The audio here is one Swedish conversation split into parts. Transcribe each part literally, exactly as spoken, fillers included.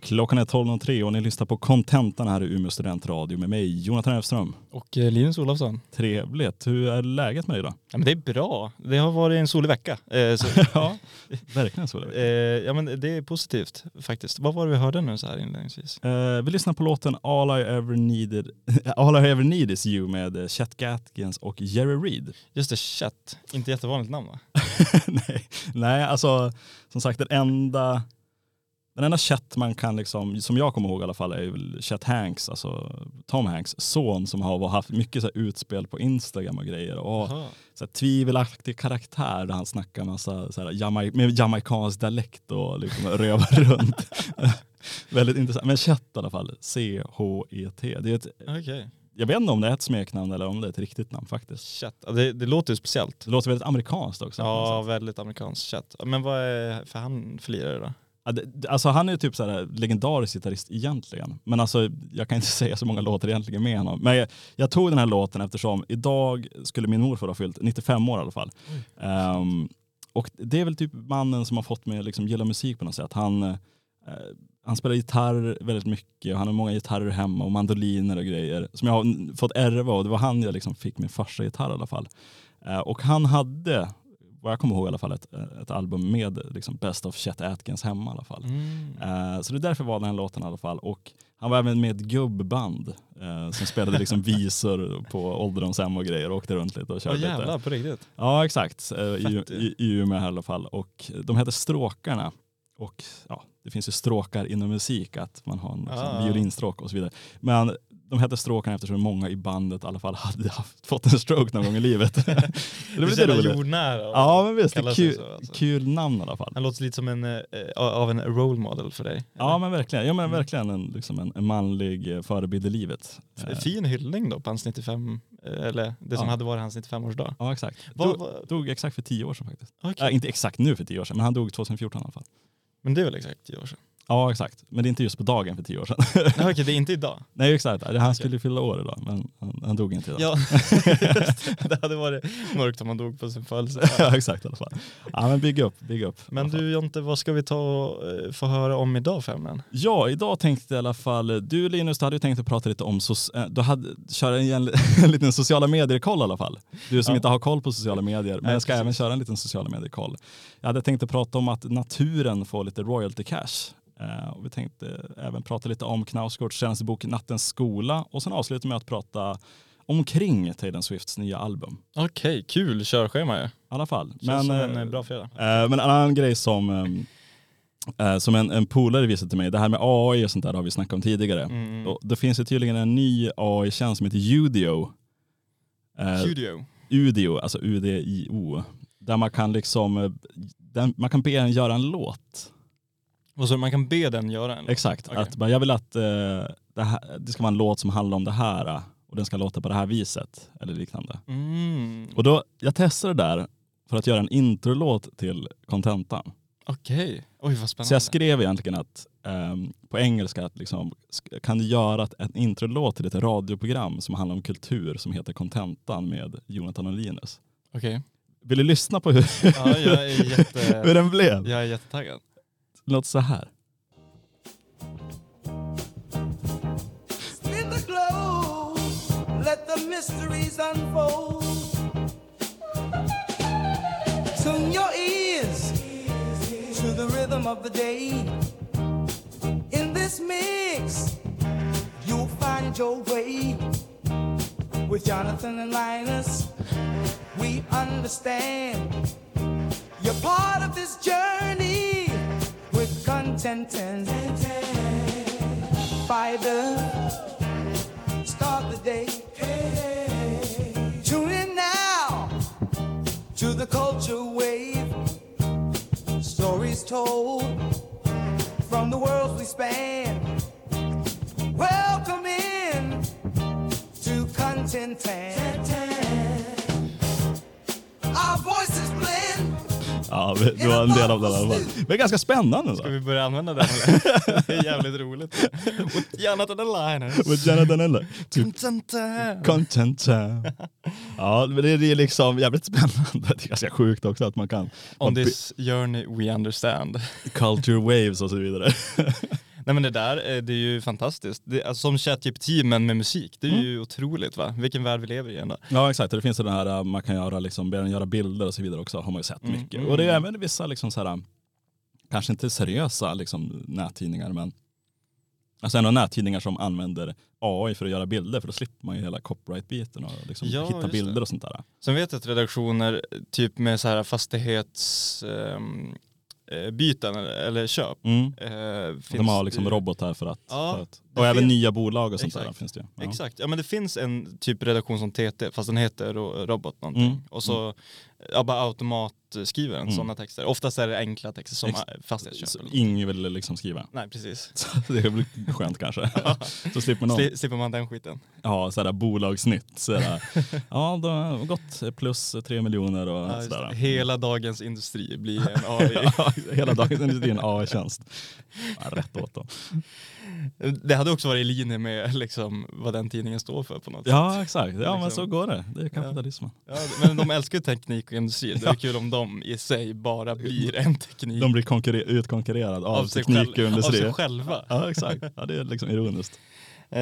Klockan är tolv noll tre och ni lyssnar på Contentan här i Umeå studentradio med mig, Jonathan Öfström. Och eh, Linus Olofsson. Trevligt. Hur är läget med dig då? Ja, men det är bra. Det har varit en solig vecka. Eh, så, ja, verkligen en solig vecka. Eh, ja, men det är positivt faktiskt. Vad var det vi hörde nu så här inledningsvis? Eh, vi lyssnar på låten All I Ever Needed All I Ever Need Is You med Chet Atkins och Jerry Reed. Just det, Chet. Inte jättevanligt namn, va? nej, nej, alltså som sagt den enda Den enda Chet man kan liksom, som jag kommer ihåg i alla fall, är väl Chet Hanks, alltså Tom Hanks son som har haft mycket så här utspel på Instagram och grejer och så här tvivelaktig karaktär där han snackar massa så här Jamai- med jamaikansk dialekt och liksom rövar runt. Väldigt intressant. Men Chet i alla fall, C H E T. Det är ett, okay. Jag vet inte om det är ett smeknamn eller om det är ett riktigt namn faktiskt. Chet. Det, det låter ju speciellt. Det låter väldigt amerikanskt också. Ja, väldigt amerikanskt Chet. Men vad är för han för lirare då? Alltså han är ju typ så här legendarisk gitarrist egentligen. Men alltså jag kan inte säga så många låtar egentligen med honom. Men jag, jag tog den här låten eftersom idag skulle min morfar ha fyllt nittiofem år i alla fall. Um, och det är väl typ mannen som har fått mig att liksom gilla musik på något sätt. Han, uh, han spelar gitarr väldigt mycket och han har många gitarrer hemma och mandoliner och grejer som jag har fått ärva, och det var han jag liksom fick min första gitarr i alla fall. Uh, och han hade... vad jag kommer ihåg i alla fall ett, ett album med liksom Best of Chet Atkins hemma i alla fall. Mm. Uh, så det är därför var den här låten i alla fall. Och han var även med ett gubband uh, som spelade liksom visor på ålderdomshem och grejer och åkte runt lite och körde oh, jävlar, lite. På riktigt? Ja, exakt. Uh, i, i, i Umeå i alla fall. Och de heter Stråkarna. Och ja, det finns ju stråkar inom musik, att man har en liksom, ah. violinstråk och så vidare. Men de hette Stråkarna eftersom många i bandet i alla fall hade haft, fått en stroke någon gång i livet. det blir lite jordnära. Ja, men visst. Det är kul, så, alltså. kul namn i alla fall. Han låter lite som en, äh, av en role model för dig. Eller? Ja, men verkligen. Ja, men verkligen en, liksom en, en manlig förebild i livet. Fin hyllning då på hans nittiofem, eller det som ja. hade varit hans nittiofem-årsdag. Ja, exakt. Vad, dog, vad? dog exakt för tio år sedan faktiskt. Okay. Äh, inte exakt nu för tio år sedan, men han dog tjugohundrafjorton i alla fall. Men det är väl exakt tio år sedan? Ja, exakt. Men det är inte just på dagen för tio år sedan. Nej, okej, okay, det är inte idag. Nej, exakt. Han okay. skulle fylla år idag, men han, han dog inte idag. Ja, det hade varit mörkt om han dog på sin födelse. Ja, exakt i alla fall. Ja, men bygg upp, bygg upp. Men du Jonte, vad ska vi ta och få höra om idag för ämnen? Ja, idag tänkte jag i alla fall, du Linus, du hade ju tänkt att prata lite om, so- du hade köra en, en liten sociala medier-koll i alla fall. Du som ja. inte har koll på sociala medier, men Nej, jag ska precis. även köra en liten sociala medier-koll. Jag hade tänkt att prata om att naturen får lite royalty cash. Uh, och vi tänkte även prata lite om Knausgårds senaste bok Nattens skola, och sen avsluta med att prata omkring Taylor Swifts nya album. Okej, okay, kul körschema ju. I alla fall. Känns men, som en uh, bra fredag. Uh, men en annan grej som, um, uh, som en, en polare visade till mig, det här med A I och sånt där har vi snackat om tidigare. Mm. Och det finns ju tydligen en ny A I-tjänst som heter Udio. Uh, Udio? Udio, alltså U D I O. Där man kan liksom, uh, den, man kan be den göra en låt. Och så man kan be den göra en låt? Exakt. Okay. Att jag vill att uh, det, här, det ska vara en låt som handlar om det här och den ska låta på det här viset eller liknande. Mm. Och då, jag testade det där för att göra en introlåt till Contentan. Okej. Okay. Oj, vad spännande. Så jag skrev egentligen att um, på engelska att liksom, kan du göra ett, en introlåt till ett radioprogram som handlar om kultur som heter Contentan med Jonathan och Linus. Okej. Okay. Vill du lyssna på hur, ja, jag är jätte... hur den blev? Jag är jättetaggad. Låt så här. Spin the globe, let the mysteries unfold. Tune your ears to the rhythm of the day. In this mix, you'll find your way. With Jonathan and Linus, we understand. You're part of this journey with content and fighter. Start the day. Tune in now to the culture wave. Stories told from the worlds we span. Welcome in to content and our voices blend. Ja, det var en del av det i alla fall. Det är ganska spännande. Ska vi börja använda den? Eller? Det är jävligt roligt. With Jonathan and Linus. With Jonathan and Linus. Content. Content. Ja, men det är liksom jävligt spännande. Det är ganska sjukt också att man kan... On this journey we understand. Culture waves och så vidare. Nej men det där det är ju fantastiskt. Det, alltså, som ChatGPT men med musik. Det är mm. ju otroligt va? Vilken värld vi lever i ändå. Ja exakt, det finns det här man kan göra liksom, göra bilder och så vidare också har man ju sett mm. mycket. Mm. Och det är även vissa liksom så här, kanske inte seriösa liksom, nättidningar men alltså ändå nättidningar som använder A I för att göra bilder för då slipper man ju hela copyright-biten och liksom ja, hitta bilder det. Och sånt där. Sen vet jag att redaktioner typ med så här fastighets... Um, byten eller köp. Mm. Eh, finns de har liksom robotar för att... Ja, för att och även finns, nya bolag och sånt exakt, där finns det. Ja. Exakt. Ja men det finns en typ redaktion som T T fast den heter Robot någonting. Mm. Och så mm. ja, bara automatskrivaren mm. sådana texter. Oftast är det enkla texter som Ex- fastighetsköp. Ingen vill liksom skriva. Nej, precis. Så det blir skönt kanske. Ja. Så slipper man, Sli- slipper man den skiten. Ja, sådär bolagsnytt. Sådär. Ja, då har gått plus tre miljoner och ja, sådär. Hela dagens industri blir en A I. Ja, hela dagens industri är en A I-tjänst. Ja, rätt åt dem. Det hade också varit i linje med liksom, vad den tidningen står för på något ja, sätt. Exakt. Ja, liksom. Men så går det. Det är kapitalismen. Ja. Ja, men de älskar teknik och industri. Det är kul om de i sig bara blir en teknik. De blir konkurrer- utkonkurrerade av, av teknik och industri. Av sig själva. Ja, exakt. Ja, det är liksom ironiskt. Uh,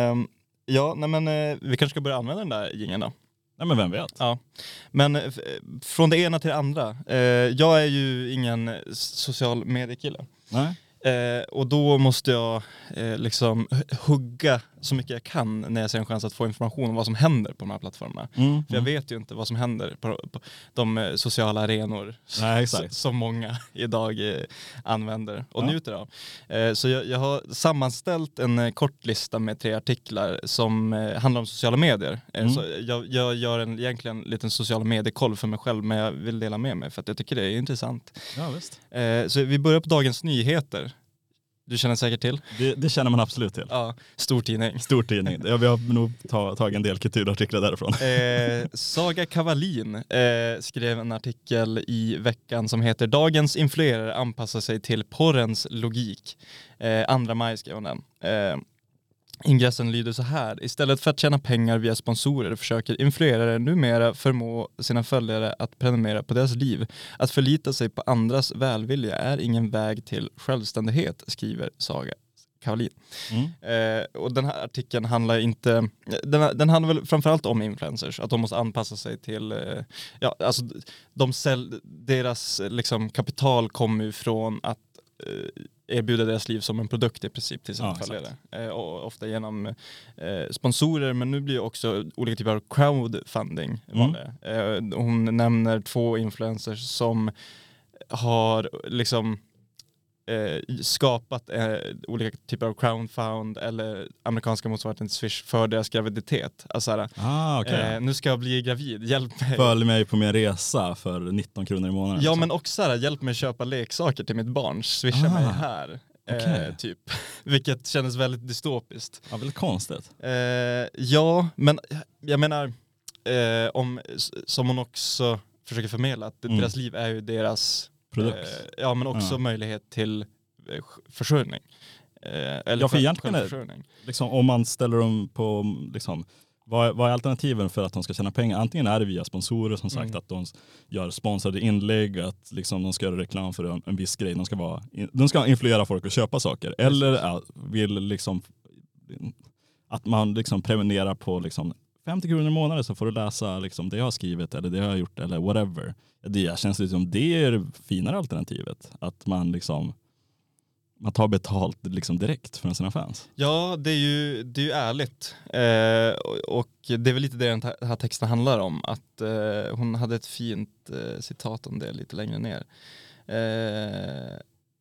ja, nej, men uh, vi kanske ska börja använda den där jingeln då. Nej, men vem vet? Ja. Men f- från det ena till det andra. Uh, jag är ju ingen social mediekille. Nej. Eh, och då måste jag eh, liksom hugga så mycket jag kan när jag ser en chans att få information om vad som händer på de här plattformarna. Mm, För jag mm. vet ju inte vad som händer på, på de eh, sociala arenor Nej, s- som många idag eh, använder och ja. njuter av. Eh, så jag, jag har sammanställt en eh, kort lista med tre artiklar som eh, handlar om sociala medier. Eh, mm. så jag, jag gör en egentligen liten sociala mediekoll för mig själv, men jag vill dela med mig för att jag tycker det är intressant. Ja, visst. Eh, så vi börjar på Dagens Nyheter. Du känner säkert till? Det, det känner man absolut till. Ja, stor tidning. Stor tidning. Ja, vi har nog ta, tagit en del kulturartiklar därifrån. Eh, Saga Kavalin eh, skrev en artikel i veckan som heter Dagens influerare anpassar sig till porrens logik. Eh, andra maj skrev hon den. Eh, ingressen lyder så här. Istället för att tjäna pengar via sponsorer försöker influerare numera förmå sina följare att prenumerera på deras liv. Att förlita sig på andras välvilja är ingen väg till självständighet, skriver Saga Kavalin. Mm. Eh, och den här artikeln handlar inte... Den, den handlar väl framförallt om influencers. Att de måste anpassa sig till... Eh, ja, alltså de säl, deras liksom, kapital kommer ju från att eh, erbjuda deras liv som en produkt i princip till sina ja, följare. Eh, och ofta genom eh, sponsorer, men nu blir det också olika typer av crowdfunding vanliga. Mm. Eh, hon nämner två influencers som har liksom eh, skapat eh, olika typer av crowdfund eller amerikanska motsvarigheten till Swish för deras graviditet. Alltså här, ah, okay. eh, nu ska jag bli gravid, hjälp mig. Följ mig på min resa för nitton kronor i månaden. Ja, men också här, hjälp mig köpa leksaker till mitt barn. Swisha ah, mig här. Okay. Eh, typ. Vilket kändes väldigt dystopiskt. Ja, väldigt konstigt. Eh, ja, men jag menar eh, om, som hon också försöker förmedla att mm. deras liv är ju deras produkt. Eh, ja, men också ja. möjlighet till eh, försörjning. Eh, eller ja, för för, egentligen är, liksom, om man ställer dem på liksom, vad, vad är alternativen för att de ska tjäna pengar? Antingen är det via sponsorer som sagt, mm. att de gör sponsrade inlägg, att liksom, de ska göra reklam för en, en viss grej. De ska, vara, de ska influera folk att köpa saker. Eller att vill liksom, att man liksom prenumererar på liksom, femtio kronor i månaden så får du läsa liksom, det jag har skrivit eller det jag har gjort eller whatever. Det känns det som det är det finare alternativet. Att man liksom man tar betalt liksom direkt från sina fans. Ja, det är ju, det är ju ärligt. Eh, och, och det är väl lite det den här texten handlar om. Att eh, hon hade ett fint eh, citat om det lite längre ner. Eh,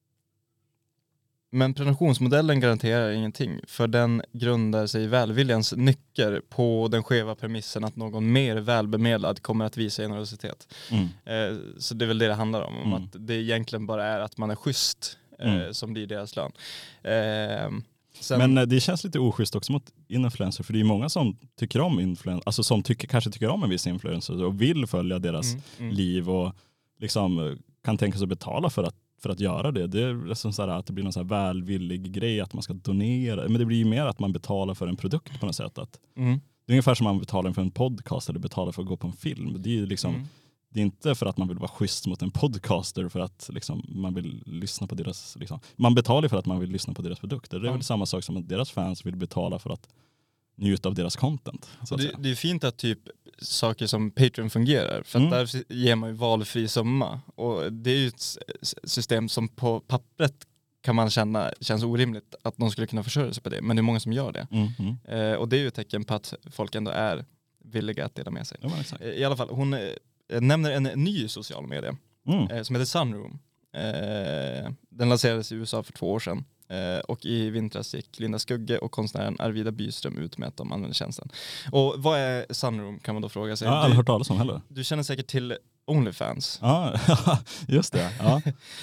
men prenumerationmodellen garanterar ingenting. För den grundar sig i välviljans nycker på den skeva premissen att någon mer välbemedlad kommer att visa generositet. Mm. Eh, så det är väl det det handlar om. Mm. Att det egentligen bara är att man är schysst. Mm. Som blir deras lön. Eh, sen... Men det känns lite oschysst också mot influencer, för det är många som tycker om influencer, alltså som tycker, kanske tycker om en viss influencer och vill följa deras mm, mm. liv och liksom kan tänka sig att betala för att, för att göra det. Det är som så här, att det blir någon så här välvillig grej att man ska donera, men det blir ju mer att man betalar för en produkt på något sätt. Att, mm. Det är ungefär som man betalar för en podcast eller betalar för att gå på en film. Det är ju liksom, mm. det är inte för att man vill vara schysst mot en podcaster för att liksom, man vill lyssna på deras... Liksom, man betalar för att man vill lyssna på deras produkter. Det är Ja. väl samma sak som att deras fans vill betala för att njuta av deras content. Så att Det, säga. det är fint att typ saker som Patreon fungerar. För att Mm. där ger man ju valfri summa. Och det är ju ett s- system som på pappret kan man känna känns orimligt att någon skulle kunna försörja sig på det. Men det är många som gör det. Mm, mm. Eh, och det är ju ett tecken på att folk ändå är villiga att dela med sig. Ja, men exakt. Eh, I alla fall, hon eh, nämner en ny social media Mm. eh, som heter Sunroom. Eh, den lanserades i U S A för två år sedan. Eh, och i vintras gick Linda Skugge och konstnären Arvida Byström ut med att de använder tjänsten. Och vad är Sunroom kan man då fråga sig. Jag har aldrig Du, hört talas om heller. du känner säkert till OnlyFans. Ja, just det. Ja.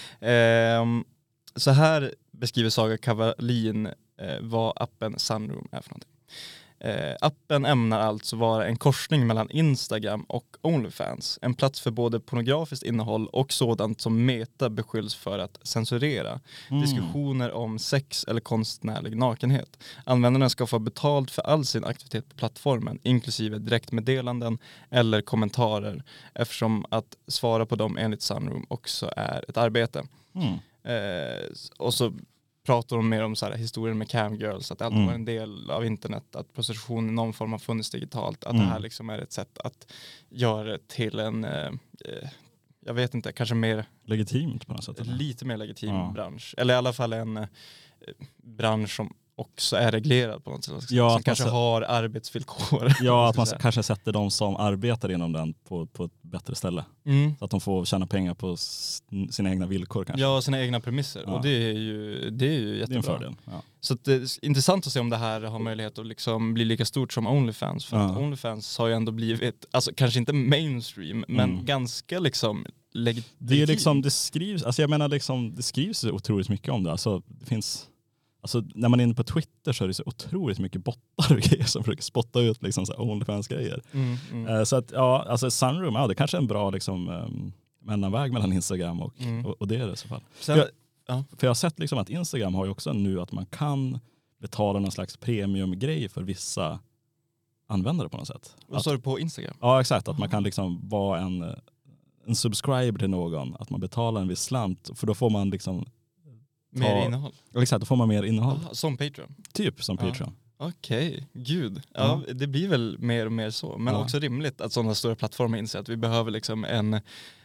Ehm, så här beskriver Saga Kavalin eh, vad appen Sunroom är för någonting. Eh, appen ämnar alltså vara en korsning mellan Instagram och OnlyFans. En plats för både pornografiskt innehåll och sådant som Meta beskylls för att censurera. Mm. Diskussioner om sex eller konstnärlig nakenhet. Användarna ska få betalt för all sin aktivitet på plattformen, inklusive direktmeddelanden eller kommentarer, eftersom att svara på dem enligt Sunroom också är ett arbete. Mm. Eh, och så pratar de mer om så här, historien med camgirls, att det alltid Mm. var en del av internet, att prostitution i någon form har funnits digitalt, att Mm. det här liksom är ett sätt att göra det till en, eh, jag vet inte, kanske mer, Legitimt på något sätt. eller? lite mer legitim Ja. bransch. Eller i alla fall en eh, bransch som också är reglerad på något sätt. Ja, som att kanske man så- har arbetsvillkor. Ja, att man säga. kanske sätter de som arbetar inom den på, på ett bättre ställe. Mm. Så att de får tjäna pengar på s- sina egna villkor kanske. Ja, sina egna premisser. Ja. Och det är ju, det är ju det är jättebra. en fördel. Ja. Så att det är intressant att se om det här har möjlighet att liksom bli lika stort som OnlyFans. För att Ja. OnlyFans har ju ändå blivit, alltså kanske inte mainstream, men Mm. ganska liksom legit- Det är liksom, det skrivs, alltså jag menar liksom, det skrivs otroligt mycket om det. Alltså det finns, alltså när man är inne på Twitter så är det så otroligt mycket bottar och grejer som försöker spotta ut liksom så här OnlyFans-grejer. Mm, mm, Eh, Så att ja, alltså Sunroom, ja det kanske är en bra liksom um, mellanväg mellan Instagram och, mm. och, och det är det i så fall. Sen, jag- ja. För jag har sett liksom att Instagram har ju också nu att man kan betala någon slags premiumgrej för vissa användare på något sätt. Vad Att, sa du på Instagram? ja exakt, att man kan liksom vara en, en subscriber till någon, att man betalar en viss slant för då får man liksom, Mer ta- innehåll? ja, exakt, då får man mer innehåll. Aha, som Patreon? Typ som Ja. Patreon. Okej, gud. Ja, det blir väl mer och mer så. Men Ja. också rimligt att sådana stora plattformar inser att vi behöver liksom en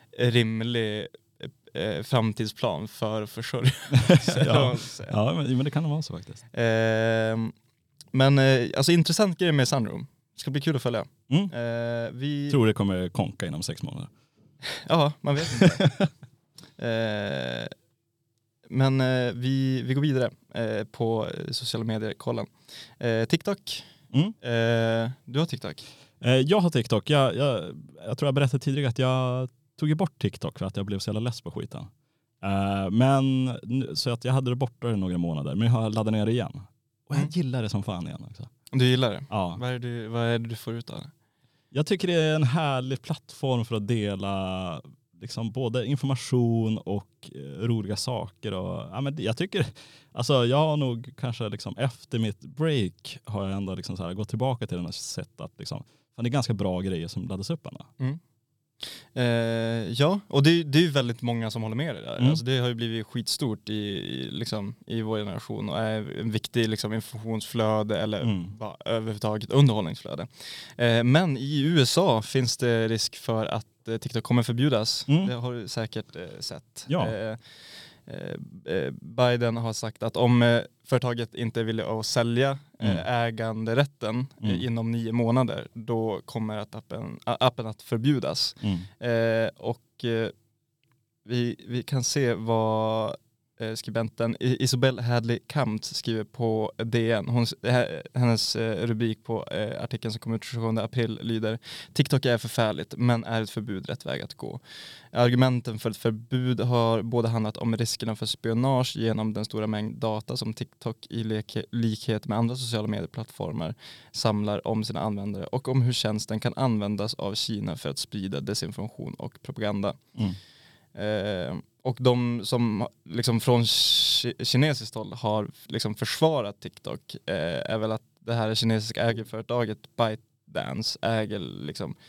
rimlig eh, framtidsplan för att försörja sig. Ja. Ja, men, men det kan nog vara så faktiskt. Ehm, men eh, alltså intressant grej med Sunroom. Det ska bli kul att följa. Mm. Eh, vi, Tror det kommer konka inom sex månader. Ja, man vet inte. eh, men eh, vi, vi går vidare eh, på sociala medier-kollen. Eh, TikTok. Mm. Eh, du har TikTok? Eh, Jag har TikTok. Jag, jag, jag tror jag berättade tidigare att jag tog ju bort TikTok för att jag blev så jävla less på skiten. Eh, men nu- så att jag hade det borta i några månader, men jag har laddat ner det igen. Och jag Mm. gillar det som fan igen också. Du gillar det? Ja. Vad är det du, vad är det du får ut av det? Jag tycker det är en härlig plattform för att dela liksom både information och eh, roliga saker. Och, ja, men jag tycker, alltså jag har nog kanske liksom efter mitt break har jag ändå liksom så här gått tillbaka till den här sättet att liksom, fan, det är ganska bra grejer som laddas upp ändå. Mm. Eh, ja, och det, det är ju väldigt många som håller med dig där. Mm. Alltså det har ju blivit skitstort i, i, liksom, i vår generation och är en viktig liksom, informationsflöde eller Mm. bara, överhuvudtaget underhållningsflöde. Eh, men i U S A finns det risk för att eh, TikTok kommer förbjudas. Mm. Det har du säkert eh, sett. Ja. Eh, eh, Biden har sagt att om eh, företaget inte vill att sälja Mm. eh, äganderätten eh, Mm. inom nio månader, då kommer att appen, a- appen att förbjudas. Mm. Eh, och eh, vi, vi kan se vad eh, skribenten I- Isobel Hadley Kampt skriver på D N. Hon, h- hennes eh, rubrik på eh, artikeln som kom ut tjugosjunde april lyder: TikTok är förfärligt, men är ett förbud rätt väg att gå? Argumenten för ett förbud har både handlat om riskerna för spionage genom den stora mängd data som TikTok i lek- likhet med andra sociala medieplattformar samlar om sina användare och om hur tjänsten kan användas av Kina för att sprida desinformation och propaganda. Mm. Eh, och de som liksom från ki- kinesiskt håll har liksom försvarat TikTok eh, är väl att det här kinesiska ägarföretaget ByteDance äger liksom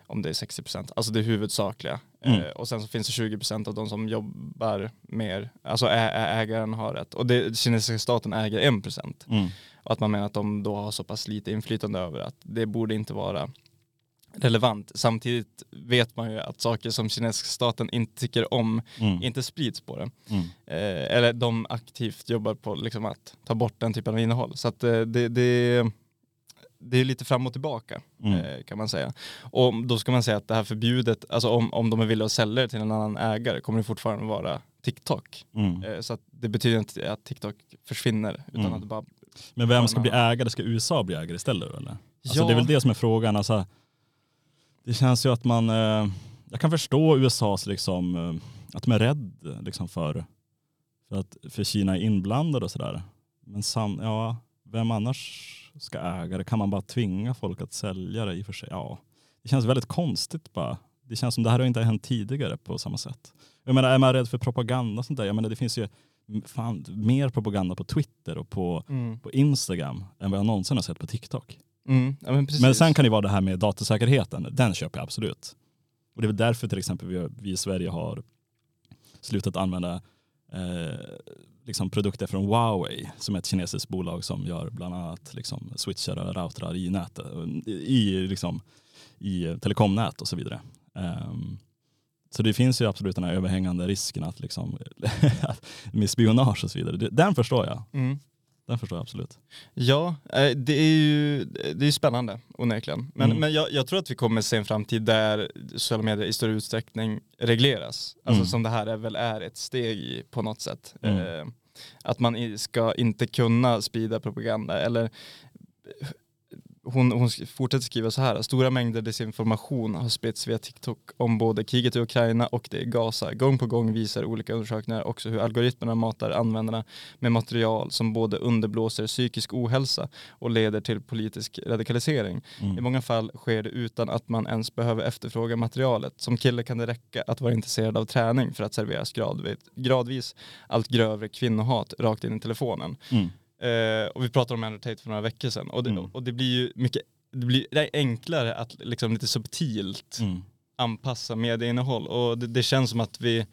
om det är sextio procent. Alltså det är huvudsakliga. Mm. Eh, och sen så finns det tjugo procent av de som jobbar mer. Alltså ä- ä- ägaren har rätt. Och det, kinesiska staten äger en procent. Mm. Och att man menar att de då har så pass lite inflytande över att det borde inte vara relevant. Samtidigt vet man ju att saker som kinesiska staten inte tycker om Mm. inte sprids på det. Mm. Eh, eller de aktivt jobbar på liksom att ta bort den typen av innehåll. Så att eh, det, det, det är lite fram och tillbaka Mm. eh, kan man säga. Och då ska man säga att det här förbudet, alltså om, om de är villiga att sälja det till en annan ägare kommer det fortfarande vara TikTok. Mm. Eh, så att det betyder inte att TikTok försvinner utan Mm. att det bara... Men vem ska bli ägare? Ska U S A bli ägare istället eller? Alltså Ja. det är väl det som är frågan. Alltså, det känns ju att man, eh, jag kan förstå U S A:s liksom, eh, att de är rädd liksom för, för att för Kina är inblandade och sådär. Men sam, ja, vem annars ska äga det? Kan man bara tvinga folk att sälja det i och för sig? Ja, det känns väldigt konstigt bara. Det känns som det här har inte hänt tidigare på samma sätt. Jag menar, är man rädd för propaganda och sånt där? Jag menar, det finns ju fan, mer propaganda på Twitter och på, Mm. på Instagram än vad jag någonsin har sett på TikTok. Mm. Ja, men, precis. Men sen kan det vara det här med datasäkerheten. Den köper jag absolut. Och det är väl därför till exempel vi, vi i Sverige har slutat använda eh, liksom produkter från Huawei som är ett kinesiskt bolag som gör bland annat liksom switchar och routrar i nätet, i, liksom, i telekomnät och så vidare. Um, så det finns ju absolut den här överhängande risken att liksom, med spionage och så vidare. Den förstår jag. Mm. Den förstår jag absolut. Ja, eh, det är ju det är spännande onekligen. Men, Mm. men jag, jag tror att vi kommer se en framtid där sociala medier i större utsträckning regleras. Alltså Mm. som det här är väl är ett steg i på något sätt. Mm. Eh, att man i- ska inte kunna sprida propaganda eller hon, hon fortsätter skriva så här. Stora mängder desinformation har spritts via TikTok om både kriget i Ukraina och det i Gaza. Gång på gång visar olika undersökningar också hur algoritmerna matar användarna med material som både underblåser psykisk ohälsa och leder till politisk radikalisering. Mm. I många fall sker det utan att man ens behöver efterfråga materialet. Som kille kan det räcka att vara intresserad av träning för att serveras gradvis, gradvis allt grövre kvinnohat rakt in i telefonen. Mm. Eh, och vi pratade om Andrew Tate för några veckor sedan. Och det, Mm. och det blir ju mycket det blir det är enklare att liksom lite subtilt Mm. anpassa medieinnehåll. Och det, det känns som att vi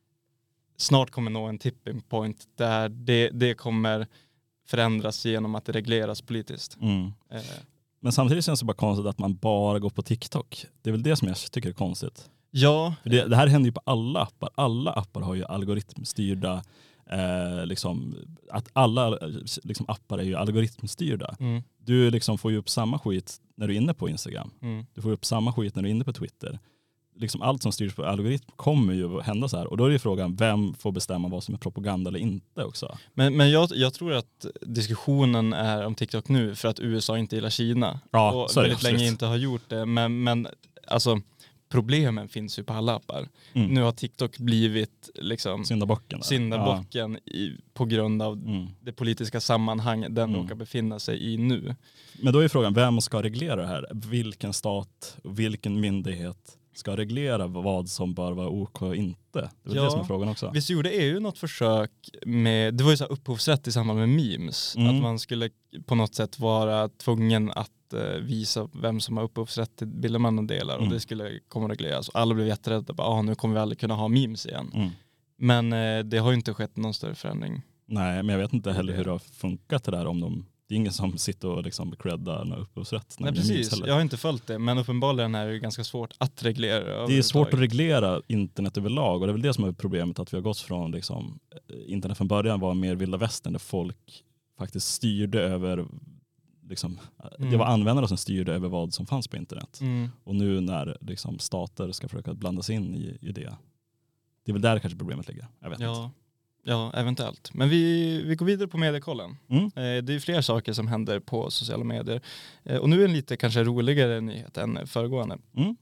snart kommer nå en tipping point där det, det kommer förändras genom att det regleras politiskt. Mm. Eh, Men samtidigt känns det bara konstigt att man bara går på TikTok. Det är väl det som jag tycker är konstigt. ja, För det, det här händer ju på alla appar. Alla appar har ju algoritmstyrda, eh, liksom, att alla liksom, appar är ju algoritmstyrda. mm, Du liksom får ju upp samma skit när du är inne på Instagram. mm, Du får upp samma skit när du är inne på Twitter. Liksom allt som styrs på algoritm kommer ju att hända så här. Och då är det frågan, vem får bestämma vad som är propaganda eller inte också? men, men jag, jag tror att diskussionen är om TikTok nu för att U S A inte gillar Kina. Ja, och så är det väldigt länge absolut. inte har gjort det. Men, men alltså problemen finns ju på alla appar. Mm. Nu har TikTok blivit liksom Syndabocken. där. syndabocken i, på grund av Ja. Mm. det politiska sammanhang den Mm. råkar befinna sig i nu. Men då är frågan, vem ska reglera det här? Vilken stat och vilken myndighet ska reglera vad som bör vara OK och inte? Det är väl Ja. det som är frågan också. Visst gjorde E U något försök med, det var ju så här upphovsrätt i samband med memes, Mm. att man skulle på något sätt vara tvungen att eh, visa vem som har upphovsrätt till bilder man delar Mm. och det skulle komma att regleras. Och alla blev jätterädda, bara, ah, nu kommer vi aldrig kunna ha memes igen. Mm. Men eh, det har ju inte skett någon större förändring. Nej, men jag vet inte heller hur det har funkat det där. Om de, det är ingen som sitter och liksom creddar någon upphovsrätt. när Nej det blir memes precis, heller. jag har inte följt det, men uppenbarligen är det ju ganska svårt att reglera. Det är svårt att överhuvudtaget. reglera internet överlag och det är väl det som är problemet, att vi har gått från liksom, internet från början var mer vilda västern där folk faktiskt styrde över, liksom, Mm. det var användare som styrde över vad som fanns på internet. Mm. Och nu när liksom, stater ska försöka blanda sig in i, i det, det är väl där kanske problemet ligger. Jag vet inte. Ja, ja, eventuellt. Men vi, vi går vidare på mediekollen. Mm. Eh, det är fler saker som händer på sociala medier. Eh, och nu är en lite kanske roligare nyhet än föregående. Mm.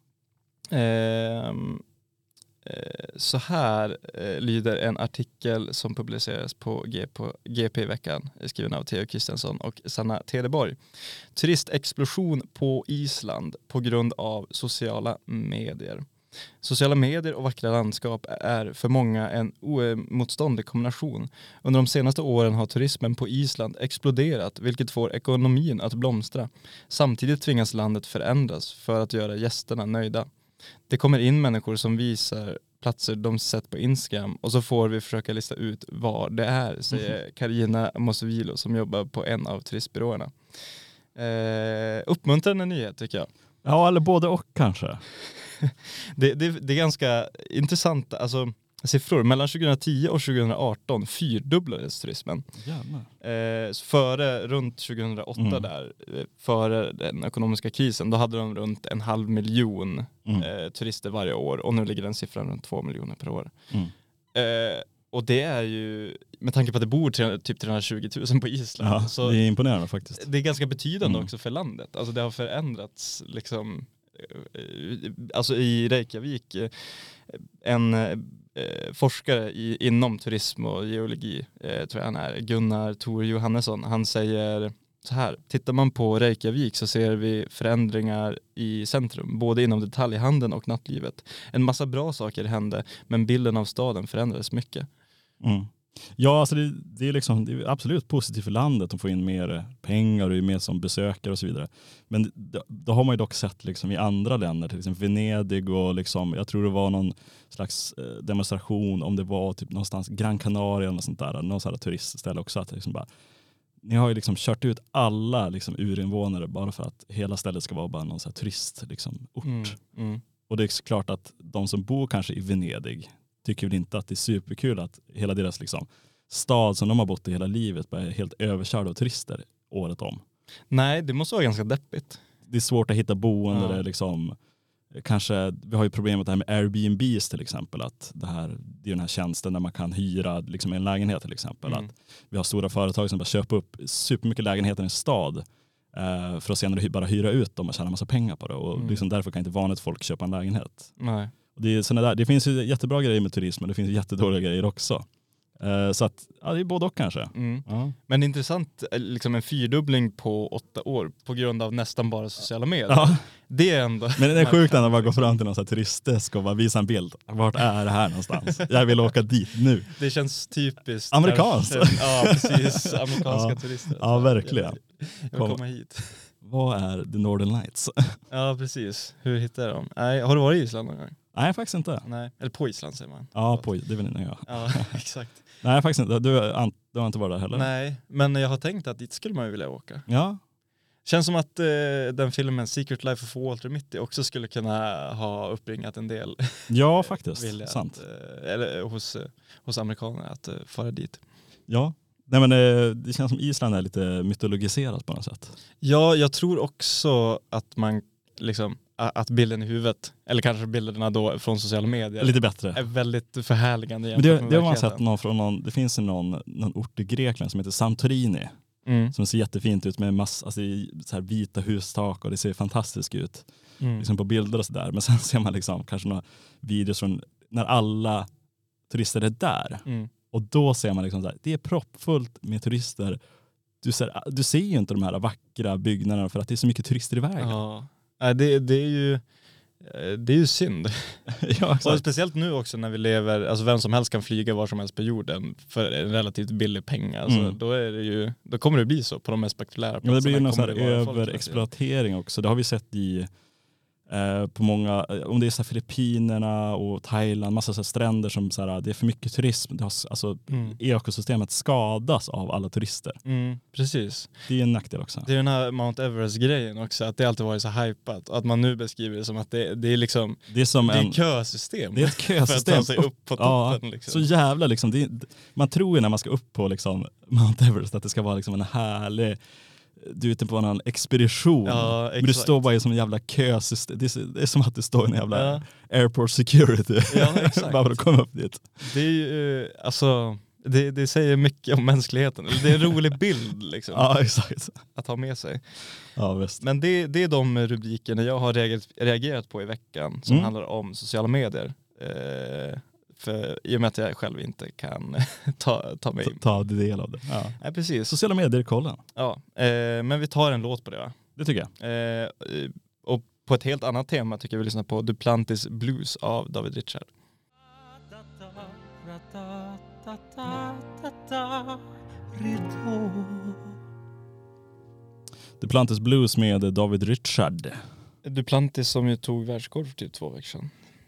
Ehm, eh, så här eh, lyder en artikel som publiceras på G, på G P i veckan, skriven av Theo Kristensson och Sanna Tedeborg. Turistexplosion på Island på grund av sociala medier. Sociala medier och vackra landskap är för många en oemotståndlig kombination. Under de senaste åren har turismen på Island exploderat, vilket får ekonomin att blomstra. Samtidigt tvingas landet förändras för att göra gästerna nöjda. Det kommer in människor som visar platser de sett på Instagram och så får vi försöka lista ut vad det är, säger Karina Mosevilo som jobbar på en av turistbyråerna. Eh, uppmuntrande nyhet tycker jag. Ja, eller både och kanske. det, det, det är ganska intressant, alltså siffror. Mellan tjugohundratio och tjugohundraarton fyrdubblades turismen. Eh, före runt tjugohundraåtta mm. där, före den ekonomiska krisen, då hade de runt en halv miljon mm. eh, turister varje år och nu ligger den siffran runt två miljoner per år. Mm. Eh, och det är ju, med tanke på att det bor tre, typ trehundratjugo tusen på Island. Ja, så det är imponerande faktiskt. Det är ganska betydande mm. också för landet. Alltså det har förändrats liksom, alltså i Reykjavik, en eh, forskare i, inom turism och geologi, eh, tror jag han är, Gunnar Tor Johannesson, han säger så här: tittar man på Reykjavik så ser vi förändringar i centrum, både inom detaljhandeln och nattlivet. En massa bra saker hände, men bilden av staden förändrades mycket. Mm. Ja, alltså det, det, är liksom, det är absolut positivt för landet att få in mer pengar och är mer som besökare och så vidare. Men då, då har man ju dock sett liksom i andra länder, till exempel Venedig och liksom, jag tror det var någon slags eh, demonstration, om det var typ någonstans Gran Canaria eller något sånt där, någon sån här turistställe också, att liksom bara, ni har ju liksom kört ut alla liksom urinvånare bara för att hela stället ska vara bara någon sån här turist liksom, ort. Mm, mm. Och det är klart att de som bor kanske i Venedig tycker väl inte att det är superkul att hela deras liksom, stad som de har bott i hela livet bara är helt överkörd av turister året om. Nej, det måste vara ganska deppigt. Det är svårt att hitta boende. Ja. Där liksom, kanske, vi har ju problemet här med Airbnbs till exempel. Att det, här, det är den här tjänsten där man kan hyra liksom, en lägenhet till exempel. Mm. Att vi har stora företag som bara köper upp supermycket lägenheter i en stad eh, för att senare bara hyra ut dem och tjäna massa pengar på det. Och Mm. liksom därför kan inte vanligt folk köpa en lägenhet. Nej. Det, är där, det finns ju jättebra grejer med turism och det finns jättedåliga grejer också. Uh, så att, ja, det är både och kanske. Mm. Ja. Men intressant, liksom en fyrdubbling på åtta år på grund av nästan bara sociala medier. Ja. Det är ändå... Men det är sjukt när man bara går fram till någon så här turistdesk och bara visar en bild. Vart är det här någonstans? Jag vill åka dit nu. Det känns typiskt. Amerikanskt. Ja, precis. Amerikanska ja. turister. Ja, verkligen. Jag, jag vill komma hit. Vad är The Northern Lights? Ja, precis. Hur hittar jag dem? Nej, har du varit i Island någon gång? Nej, faktiskt inte. Nej, eller på Island säger man. Ja, på, det är väl jag. Ja, exakt. Nej, faktiskt inte. Du, du har inte varit där heller? Nej, men jag har tänkt att dit skulle man ju vilja åka. Ja. Känns som att eh, den filmen Secret Life of Walter Mitty också skulle kunna ha uppringat en del. Ja, faktiskt. Sant. Att, eh, eller hos, eh, hos amerikaner att eh, fara dit. Ja. Nej, men eh, det känns som Island är lite mytologiserat på något sätt. Ja, jag tror också att man liksom att bilden i huvudet, eller kanske bilderna då från sociala medier, lite bättre, är väldigt förhärligande. Men det, det har man sett någon från någon, det finns någon, någon ort i Grekland som heter Santorini, mm. som ser jättefint ut med massa, alltså, så här vita hustak och det ser fantastiskt ut mm. liksom på bilder och sådär. Men sen ser man liksom kanske några videos från när alla turister är där. Mm. Och då ser man liksom så här, det är proppfullt med turister. Du ser, du ser ju inte de här vackra byggnaderna för att det är så mycket turister i vägen. Ja. Det, det är ju det är ju synd. Ja, och speciellt nu också när vi lever, alltså vem som helst kan flyga var som helst på jorden för en relativt billig pengar. Alltså, mm. då, är det ju, då kommer det bli så på de mest spektakulära platserna. Ja, det blir ju någon sån här överexploatering också. Det har vi sett i eh, på många, om det är så här Filippinerna och Thailand, massa så här stränder som så här, det är för mycket turism. Det har, alltså, mm. ekosystemet skadas av alla turister. Mm, precis. Det är en nackdel också. Det är den här Mount Everest-grejen också, att det alltid varit så hypat. Och att man nu beskriver det som att det, det är liksom det är som det en är kösystem. Det är ett kösystem. För att ta sig upp på toppen. Ja, liksom. Så jävla liksom. Det är, man tror ju när man ska upp på liksom Mount Everest att det ska vara liksom en härlig, du är ute på en expedition. Ja, men du står bara i som en jävla kösystem. Det är, det är som att du står i en jävla ja. airport security. Ja, exakt. Bara för att komma upp dit. Det är ju, alltså, det, det säger mycket om mänskligheten. Det är en rolig bild liksom. Ja, exakt. Att ha med sig. Ja, visst. Men det, det är de rubrikerna jag har reagerat, reagerat på i veckan som mm. handlar om sociala medier. Eh, För, I och med att jag själv inte kan ta, ta mig in. Ta, ta del av det. Ja. Nej, precis. Sociala medier, kolla. Ja, eh, men vi tar en låt på det, va? Det tycker jag. Eh, och på ett helt annat tema tycker jag vi lyssnar på Duplantis Blues av David Richard. Duplantis Blues med David Richard. Duplantis som ju tog världsrekord för typ två veckor sedan.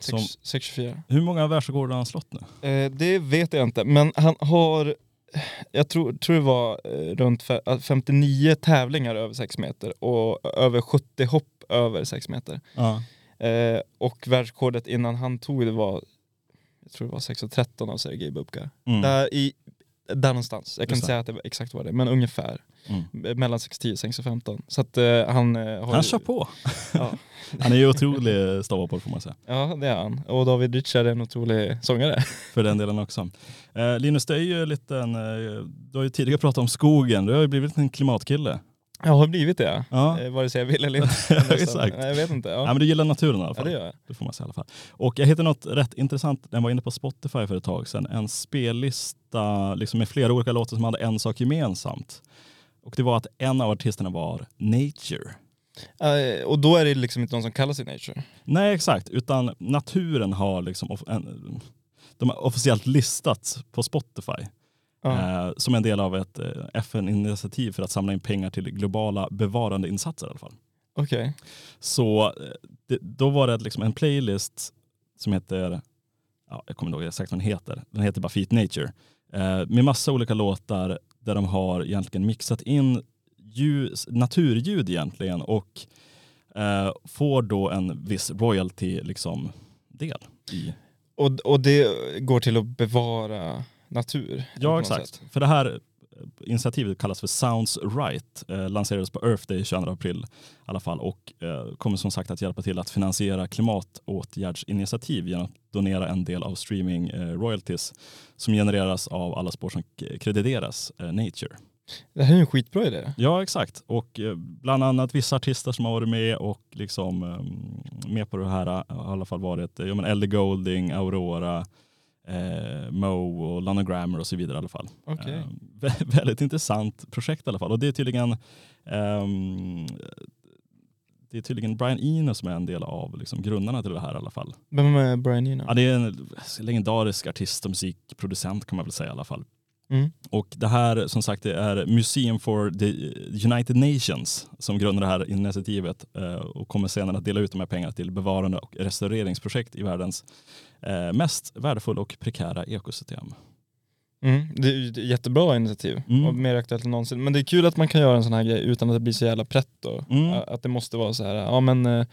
sex tjugofyra. Hur många världsrekord har han slått nu? Eh, det vet jag inte, men han har, jag tror, tror det var eh, runt femtionio tävlingar över sex meter och över sjuttio hopp över sex meter. Ja. Eh, och världsrekordet innan han tog det var, jag tror det var sex tretton av Sergej Bubka. Mm. Där, i, där någonstans, jag kan Just inte säga att det var exakt vad det är, men ungefär. Mm. Mellan sex tio och sex femton. Så att eh, han eh, har Han ju, kör på. Ja. Han är ju otrolig stavhoppare får man säga. Ja, det är han. Och David Richard är en otrolig sångare. För den delen också. Eh, Linus, det är ju lite en, eh, du har ju tidigare pratat om skogen. Du har ju blivit en klimatkille. Jag har blivit det. Ja. Eh, vare sig jag vill eller inte. Exakt. Nej, jag vet inte. Ja. Ja, men du gillar naturen i alla fall. Ja, det gör jag. Det får man säga i alla fall. Och jag hittade något rätt intressant. Den var inne på Spotify för ett tag sedan. En spellista liksom med flera olika låtar som hade en sak gemensamt. Och det var att en av artisterna var Nature. Uh, och då är det liksom inte någon som kallar sig Nature. Nej, exakt. Utan naturen har liksom off- en, de har officiellt listats på Spotify. Uh. Eh, som en del av ett eh, F N-initiativ för att samla in pengar till globala bevarande insatser i alla fall. Okej. Okay. Så eh, det, då var det liksom en playlist som heter, ja, jag kommer inte ihåg exakt vad den heter. Den heter bara Feet Nature. Eh, med massa olika låtar där de har egentligen mixat in ljus, naturljud egentligen och eh, får då en viss royalty liksom del i. Och, och det går till att bevara natur? Ja, exakt. För det här initiativet kallas för Sounds Right. Eh, lanserades på Earth Day tjugoandra april i alla fall och eh, kommer som sagt att hjälpa till att finansiera klimatåtgärdsinitiativ genom att donera en del av streaming eh, royalties som genereras av alla spår som k- krediteras eh, Nature. Det här är ju en skitbra idé. Ja, exakt. Och eh, bland annat vissa artister som har varit med och liksom eh, med på det här har i alla fall varit eh, ja, men Ellie Goulding, Aurora, Eh, Mo och London Grammar och så vidare i alla fall. Okay. Eh, vä- väldigt intressant projekt i alla fall. Och det är tydligen ehm, det är tydligen Brian Eno som är en del av liksom, grundarna till det här i alla fall. Vem är Brian Eno? Ja, det är en legendarisk artist och musikproducent kan man väl säga i alla fall. Mm. Och det här som sagt det är Museum for the United Nations som grundar det här initiativet eh, och kommer senare att dela ut de här pengarna till bevarande och restaureringsprojekt i världens eh, mest värdefulla och prekära ekosystem. Mm. Det är ju ett jättebra initiativ Mm. och mer aktuellt än någonsin. Men det är kul att man kan göra en sån här grej utan att det blir så jävla pretto. Mm. Att det måste vara så här, ja men eh,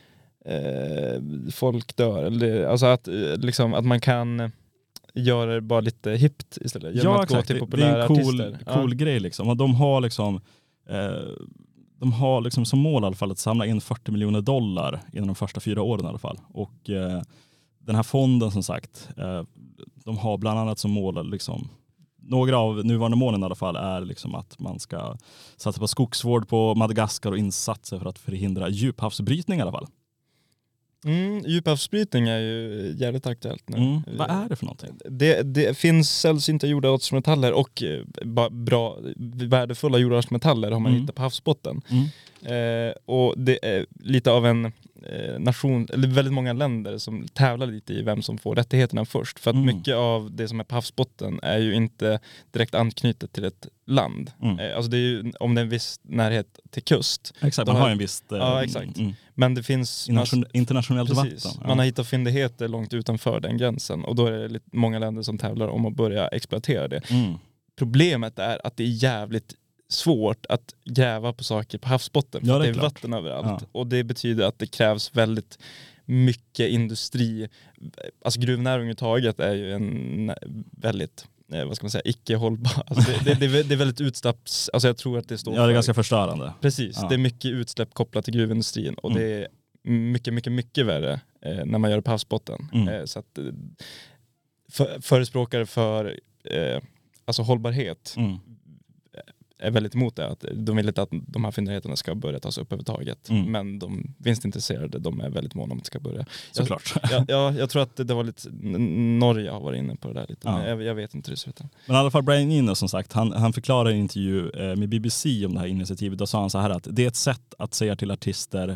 eh, folk dör. Eller, alltså att, eh, liksom, att man kan gör det bara lite hippt istället. Genom Ja, att exakt. gå till Det populära är en cool, artister. cool Ja. grej liksom. Och de har liksom eh, de har liksom som mål i alla fall att samla in fyrtio miljoner dollar inom de första fyra åren i alla fall. Och eh, den här fonden som sagt, eh, de har bland annat som mål liksom, några av nuvarande målen i alla fall är liksom att man ska satsa på skogsvård på Madagaskar och insatser för att förhindra djuphavsbrytning i alla fall. Mm, djuphavsbrytning är ju jävligt aktuellt nu. Mm. Vad är det för någonting? Det, det finns sällsynta jordartsmetaller och eh, ba- bra, värdefulla jordartsmetaller har man Mm. hittat på havsbotten. Mm. Eh, och det är lite av en eh, nation, eller väldigt många länder som tävlar lite i vem som får rättigheterna först. För att Mm. mycket av det som är på havsbotten är ju inte direkt anknutet till ett land. Mm. Eh, alltså det är ju, om det är en viss närhet till kust. Exakt, Då man har- har ju en viss eh, Ja, exakt. mm, Men det finns internation- internationellt Precis. vatten. Ja. Man har hittat fyndigheter långt utanför den gränsen och då är det lite många länder som tävlar om att börja exploatera det. Mm. Problemet är att det är jävligt svårt att gräva på saker på havsbotten för Ja, att det det är är klart. vatten överallt. Ja. Och det betyder att det krävs väldigt mycket industri. Alltså gruvnäring överhuvudtaget är ju en väldigt eh, vad ska man säga, icke hållbar. Alltså det, det, det, är- det är väldigt utsläpps... Alltså jag tror att det står Ja, det är för- ganska förstörande. Precis, Ja. det är mycket utsläpp kopplat till gruvindustrin och Mm. det är mycket, mycket, mycket värre eh, när man gör det på havsbotten. Mm. Eh, så att eh, för, förespråkare för eh, alltså hållbarhet Mm. är väldigt emot det. Att de vill inte att de här fyndigheterna ska börja tas upp överhuvudtaget. Mm. Men de vinstintresserade, de är väldigt måna om att det ska börja. Såklart. Ja, ja, jag tror att det, det var lite, N- Norge har varit inne på det där lite. Ja. Men jag, jag vet inte hur det ser ut. Men i alla fall Brian Eno som sagt, han, han förklarar i en intervju eh, med B B C om det här initiativet. Då sa han så här att det är ett sätt att säga till artister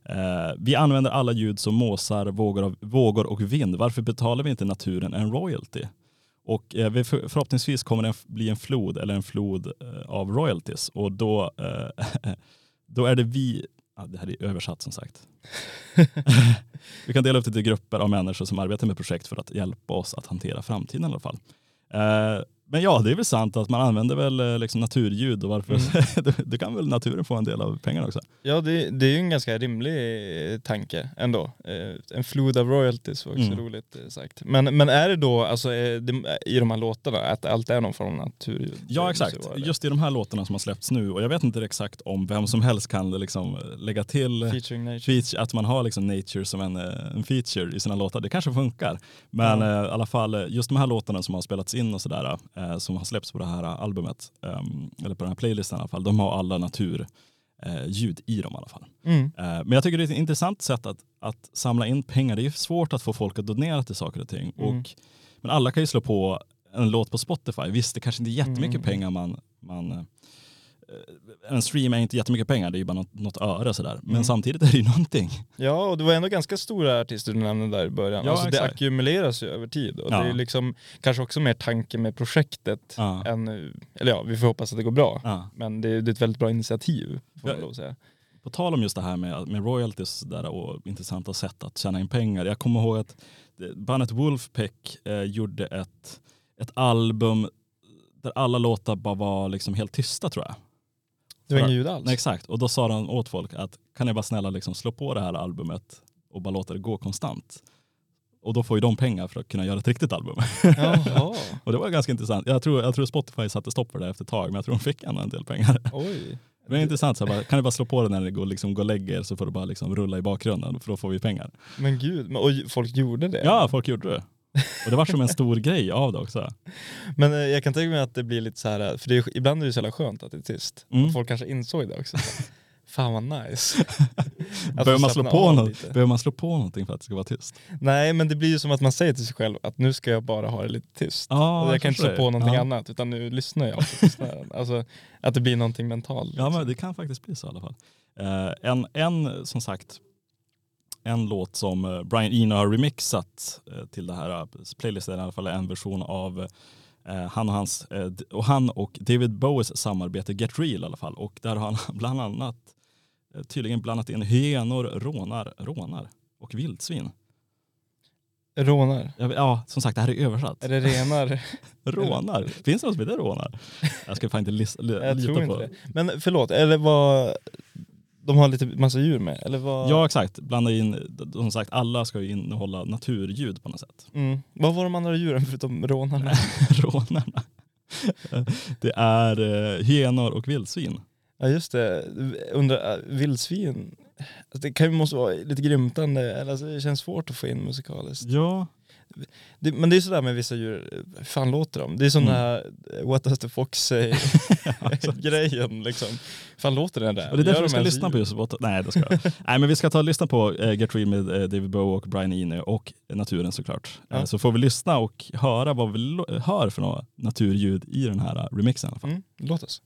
Eh, vi använder alla ljud som måsar, vågor, av, vågor och vind. Varför betalar vi inte naturen en royalty? Och eh, vi för, förhoppningsvis kommer det en, bli en flod eller en flod eh, av royalties. Och då, eh, då är det vi... Ja, det här är översatt som sagt. Vi kan dela upp det till grupper av människor som arbetar med projekt för att hjälpa oss att hantera framtiden i alla fall. Eh, men ja, det är väl sant att man använder väl liksom naturljud och varför mm. det kan väl naturen få en del av pengarna också. Ja, det, det är ju en ganska rimlig tanke ändå. Eh, en flod av royalties var också mm. roligt sagt. Men, men är det då alltså, det, i de här låtarna att allt är någon form av naturljud? Ja, exakt. Just i de här låtarna som har släppts nu, och jag vet inte exakt om vem som helst kan liksom lägga till feature, att man har liksom nature som en, en feature i sina låtar. Det kanske funkar. Men mm. eh, i alla fall just de här låtarna som har spelats in och sådär, eh, som har släppts på det här albumet, um, eller på den här playlisten i alla fall, de har alla naturljud eh, i dem i alla fall. Mm. Eh, men jag tycker det är ett intressant sätt att, att samla in pengar. Det är ju svårt att få folk att donera till saker och ting. Mm. Och, men alla kan ju slå på en låt på Spotify. Visst, det kanske inte är jättemycket mm. pengar man... man en stream är inte jättemycket pengar, det är ju bara något, något öre sådär. Men mm. samtidigt är det ju någonting. Ja, och det var ändå ganska stora artister du nämnde där i början. Ja, alltså exakt. Det ackumuleras ju över tid. Och ja. det är liksom kanske också mer tanke med projektet ja. än, eller ja, vi får hoppas att det går bra. Ja. Men det är, det är ett väldigt bra initiativ, får man ja. lov säga. På tal om just det här med, med royalties där och intressanta sätt att tjäna in pengar. Jag kommer ihåg att bandet Wolfpack eh, gjorde ett, ett album där alla låtar bara var liksom helt tysta, tror jag. Det var ingen ljud alls. Nej, exakt. Och då sa de åt folk att kan ni bara snälla liksom slå på det här albumet och bara låta det gå konstant. Och då får ju de pengar för att kunna göra ett riktigt album. Jaha. Och det var ganska intressant. Jag tror, jag tror Spotify satte stopp för det efter ett tag, men jag tror de fick en del pengar. Oj. Det är intressant, så bara, kan du bara slå på det när det går, liksom, går och lägger, så får du bara liksom rulla i bakgrunden, för då får vi pengar. Men gud, men, och folk gjorde det? Ja, folk gjorde det. Och det var som en stor grej av det också. Men eh, jag kan tänka mig att det blir lite så här, för det är, ibland är det så jävla skönt att det är tyst. Mm. Och folk kanske insåg det också. Fan vad nice. Behöver man, slå på något, behöver man slå på någonting för att det ska vara tyst? Nej, men det blir ju som att man säger till sig själv att nu ska jag bara ha det lite tyst. Ah, och jag, jag kan inte slå på någonting ja. annat, utan nu lyssnar jag på tystnaden. Alltså att det blir någonting mentalt. Liksom. Ja, men det kan faktiskt bli så i alla fall. Uh, en, en, som sagt, en låt som Brian Eno har remixat uh, till det här uh, playlisten, i alla fall en version av uh, han, och hans, uh, och han och David Bowies samarbete Get Real i alla fall. Och där har han bland annat tydligen blandat in hyenor, rånar, rånar och vildsvin. Rånar? Ja, som sagt, det här är översatt. Är det renar? Rånar? Finns det något som heter rånar? Jag ska fan inte lista, li, jag lita tror på inte det. Men förlåt, eller vad... De har lite massa djur med? Eller vad... Ja, exakt. Blanda in, som sagt, alla ska ju innehålla naturljud på något sätt. Mm. Vad var de andra djuren förutom rånarna? Rånarna. Det är uh, hyenor och vildsvin. Ja, just det. Undrar, vildsvin, alltså det kan ju måste vara lite grymtande, alltså det känns svårt att få in musikaliskt. Ja. Det, men det är sådär med vissa djur, hur fan låter de? Det är sån här What does the fox say grejen liksom. Fan låter den där? Och det är därför vi ska lyssna på just What... Nej, det ska jag. Nej, men vi ska ta och lyssna på uh, Get Real med uh, David Bowie och Brian Eno och naturen såklart. Ja. Uh, så får vi lyssna och höra vad vi lo- hör för några naturljud i den här uh, remixen i alla fall. Mm, låt oss.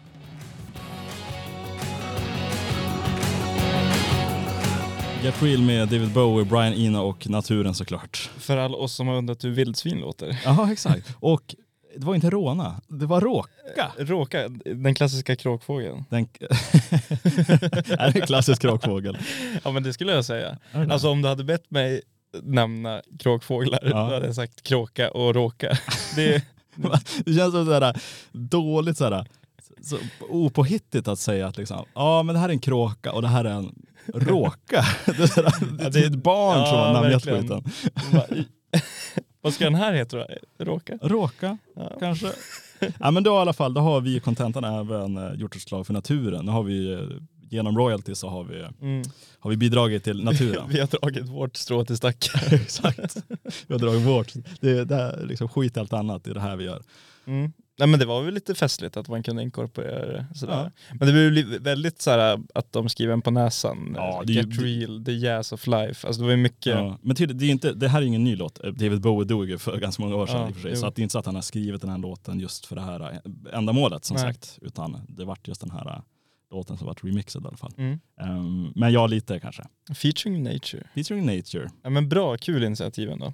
Get Real med David Bowie, Brian Eno och naturen såklart. För alla oss som har undrat hur vildsvin låter. Ja, exakt. Och det var inte råna, det var råka. Råka, den klassiska kråkfågeln. Den... är det en klassisk kråkfågel? Ja, men det skulle jag säga. Alltså om du hade bett mig nämna kråkfåglar, ja. Då hade jag sagt kråka och råka. Det, det känns som sådär dåligt sådär. Så opåhittigt att säga att liksom, ja men det här är en kråka och det här är en råka. Det är, sådär, ja, det är ett barn ja, som har namngett skiten. Vad ska den här heta då? Råka? Råka, ja. Kanske. Ja, men då i alla fall, då har vi i kontentan även gjort ett slag för naturen. Nu har vi genom royalty så har vi, mm. har vi bidragit till naturen. Vi har dragit vårt strå till stacken. Exakt. Vi har dragit vårt. Det, det är liksom skit allt annat, det är det här vi gör. Mm. Nej, men det var väl lite festligt att man kunde inkorporera det sådär. Ja. Men det blev väldigt såhär att de skriver en på näsan. Ja, det Get ju, Real, The Jazz of Life. Alltså det var ju mycket... Ja. Men tydligt, det, är inte, det här är ingen ny låt. David Bowie dog ju för ganska många år sedan ja, i och för sig. Jo. Så att det är inte så att han har skrivit den här låten just för det här ändamålet som Nej. sagt. Utan det vart just den här låten som varit remixad i alla fall. Mm. Um, men jag lite kanske. Featuring Nature. Featuring Nature. Ja, men bra, kul initiativ ändå.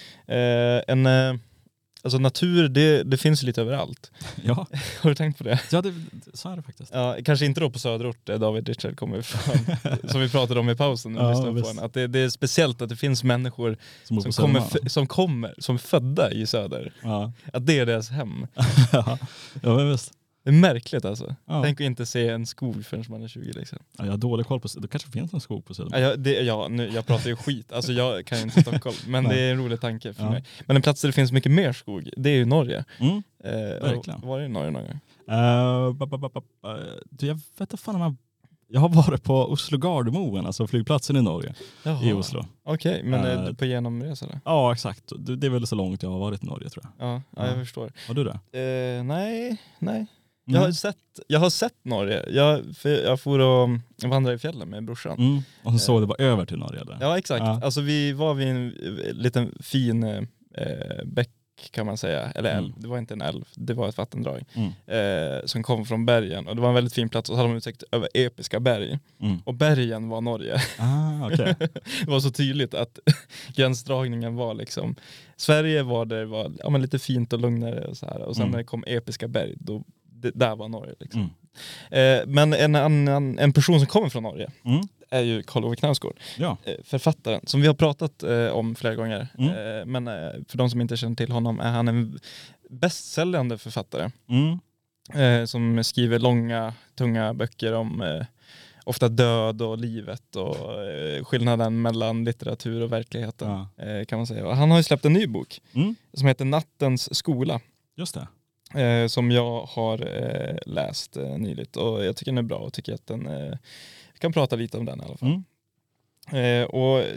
Eh, en, eh, alltså natur, det, det finns lite överallt. Ja. Har du tänkt på det? Ja, det, så är det faktiskt. Ja, kanske inte då på söderort där David Richard kommer ifrån, som vi pratade om i pausen. Ja, Ja, på en. Att det, det är speciellt att det finns människor som, som kommer, f- som kommer, som är födda i söder. Ja. Att det är deras hem. ja, men visst. Det är märkligt alltså. Ja. Tänk att inte se en skog förrän man är tjugo liksom. Ja, jag har dålig koll på, det kanske finns en skog på Söder. Ja, jag, det, ja nu, jag pratar ju skit. Alltså jag kan ju inte Stockholm. Men det är en rolig tanke för ja. mig. Men en plats där det finns mycket mer skog, det är ju Norge. Mm, eh, verkligen. Var är Norge någon gång? Uh, ba, ba, ba, ba, ba. Du, jag vet inte fan om jag... Jag har varit på Oslo Gardermoen, alltså flygplatsen i Norge. Jaha. I Oslo. Okej, okay, men Uh, är du på genomresa då? Ja, exakt. Det, det är väl så långt jag har varit i Norge, tror jag. Ja, ja, jag förstår. Har du det? Eh, nej, nej. Mm. Jag har sett, jag har sett Norge. Jag, för jag får och vandra i fjällen med brorsan. Mm. Och så såg det bara över till Norge, eller? Ja, exakt. Ja. Alltså vi var vid en liten fin eh, bäck kan man säga. Eller älv. Mm. Det var inte en älv, det var ett vattendrag. Mm. Eh, som kom från bergen. Och det var en väldigt fin plats. Och så hade de utsikt över episka berg. Mm. Och bergen var Norge. Ah, okej. Okay. Det var så tydligt att gränsdragningen var liksom... Sverige var där det var ja, men lite fint och lugnare och så här. Och sen Mm. när det kom episka berg, då det, där var Norge liksom. Mm. Eh, men en annan en person som kommer från Norge Mm. är ju Karl Ove Knausgård, Ja. eh, författaren som vi har pratat eh, om flera gånger. Mm. Eh, men eh, för de som inte känner till honom är han en bästsäljande författare Mm. eh, som skriver långa, tunga böcker om eh, ofta död och livet och eh, skillnaden mellan litteratur och verkligheten, Ja. eh, kan man säga. Och han har ju släppt en ny bok Mm. som heter Nattens skola. Just det. Eh, som jag har eh, läst eh, nyligt och jag tycker den är bra och tycker att den eh, vi kan prata lite om den i alla fall. Mm. Eh, och eh,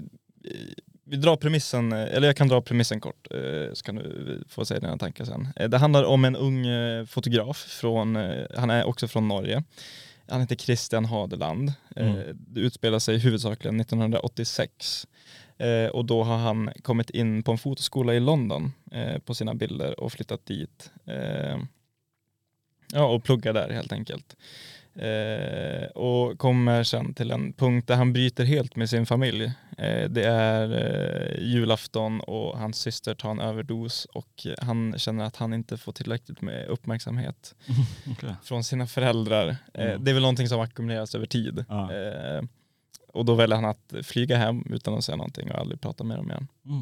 vi drar premissen, eller jag kan dra premissen kort eh, så kan du få säga dina tankar sen. Eh, det handlar om en ung eh, fotograf från, eh, han är också från Norge. Han heter Christian Hadeland. Mm. Eh, det utspelar sig huvudsakligen nittonhundraåttiosex. Eh, och då har han kommit in på en fotoskola i London eh, på sina bilder och flyttat dit. Eh, ja, och pluggar där helt enkelt. Eh, och kommer sen till en punkt där han bryter helt med sin familj. Eh, det är eh, julafton och hans syster tar en överdos och han känner att han inte får tillräckligt med uppmärksamhet Okay. från sina föräldrar. Eh, Mm. det är väl någonting som ackumuleras över tid. Ja. Eh, och då väljer han att flyga hem utan att säga någonting och aldrig prata med dem igen. Mm.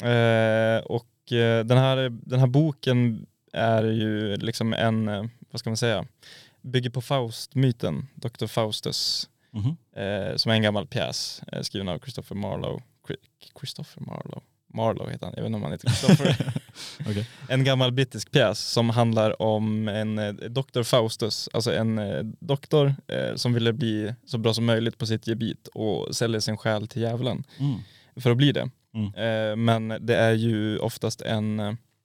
Eh, och eh, den, här, den här boken är ju liksom en, eh, vad ska man säga, bygger på Faust-myten, doktor Faustus, Mhm. eh, som är en gammal pjäs eh, skriven av Christopher Marlowe. Chri- Christopher Marlowe? Marlowe heter han, jag vet inte om han heter Christopher. Okay. En gammal brittisk pjäs som handlar om en eh, doktor Faustus, alltså en eh, doktor eh, som ville bli så bra som möjligt på sitt gebit och säljer sin själ till djävulen Mm. för att bli det. Mm. Eh, men det är ju oftast en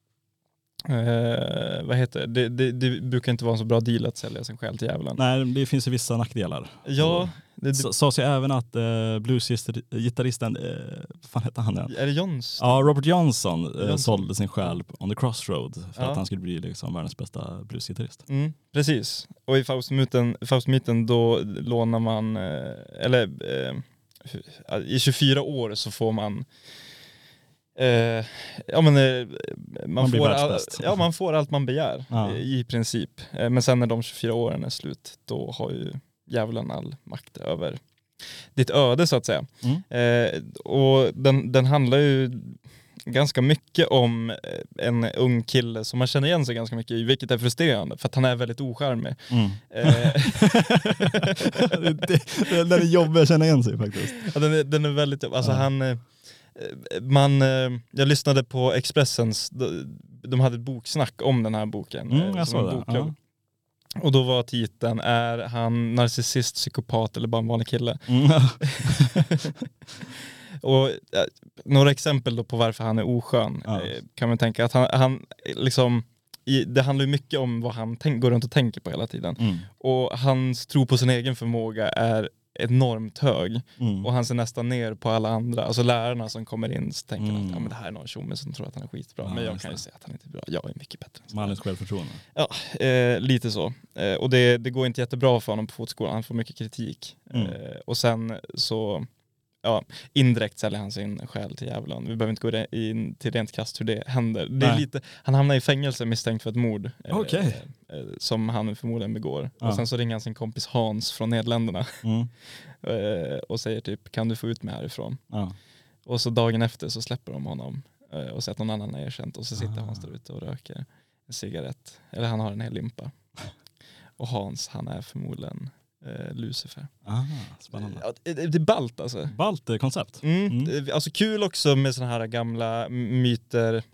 eh, vad heter det? Det, det? Det brukar inte vara en så bra deal att sälja sin själ till djävulen. Nej, det finns ju vissa nackdelar. Ja, det, Det det, sades ju även att uh, bluesgitarristen, uh, vad fan hette han den? är det Johns? Ja, Robert Johnson, uh, Johnson. sålde sin själ on the crossroad för Ja. att han skulle bli liksom världens bästa bluesgitarrist. Mm, precis. Och i Faustmyten, Faustmyten då lånar man, eh, eller eh, i tjugofyra år så får man eh, ja, men, eh, man, Man blir får all, världsbäst. ja, man får allt man begär Ja. eh, i princip. Eh, men sen när de tjugofyra åren är slut, då har ju djävulen all makt över ditt öde så att säga. Mm. Eh, och den, den handlar ju ganska mycket om en ung kille som man känner igen sig ganska mycket i, vilket är frustrerande för att han är väldigt ocharmig. Mm. Eh, det, det, den är jobbig att känna igen sig faktiskt. ja, den, är, den är väldigt, alltså Ja. han eh, man, eh, jag lyssnade på Expressens, de, de hade ett boksnack om den här boken. Mm, eh, jag som en såg det. bokklubb. Och då var titeln, är han narcissist, psykopat eller bara en vanlig kille? Mm. Och eh, några exempel då på varför han är oskön, Ja. eh, kan man tänka att han, han liksom, i, det handlar ju mycket om vad han tänk, går runt och tänker på hela tiden. Mm. Och hans tro på sin egen förmåga är enormt hög. Mm. Och han ser nästan ner på alla andra. Alltså lärarna som kommer in så tänker Mm. att ja, men det här är någon tjomme som tror att han är skitbra. Ja, men jag just kan ju det. säga att han inte är bra. Jag är mycket bättre. än så. Mannens självförtroende. Ja, eh, lite så. Eh, och det, det går inte jättebra för honom på fotskolan. Han får mycket kritik. Mm. Eh, och sen så, ja, indirekt säljer han sin själ till djävulen. Vi behöver inte gå in till rent krasst hur det händer. Det är Nej. lite, han hamnar i fängelse misstänkt för ett mord. eh, Okej. eh, som han förmodligen begår. Ja. Och sen så ringer han sin kompis Hans från Nederländerna. Mm. eh, och säger typ, kan du få ut mig härifrån? Ja. Och så dagen efter så släpper de honom. eh, Och säger att någon annan har erkänt. Och så sitter Ah. Hans där ute och röker en cigarett. Eller han har en hel limpa. Och Hans, han är förmodligen eh, Lucifer. Ah, spännande. Ja, det, det är ballt alltså. Ballt eh, koncept. Mm. Mm. Det- Alltså kul också med såna här gamla myter.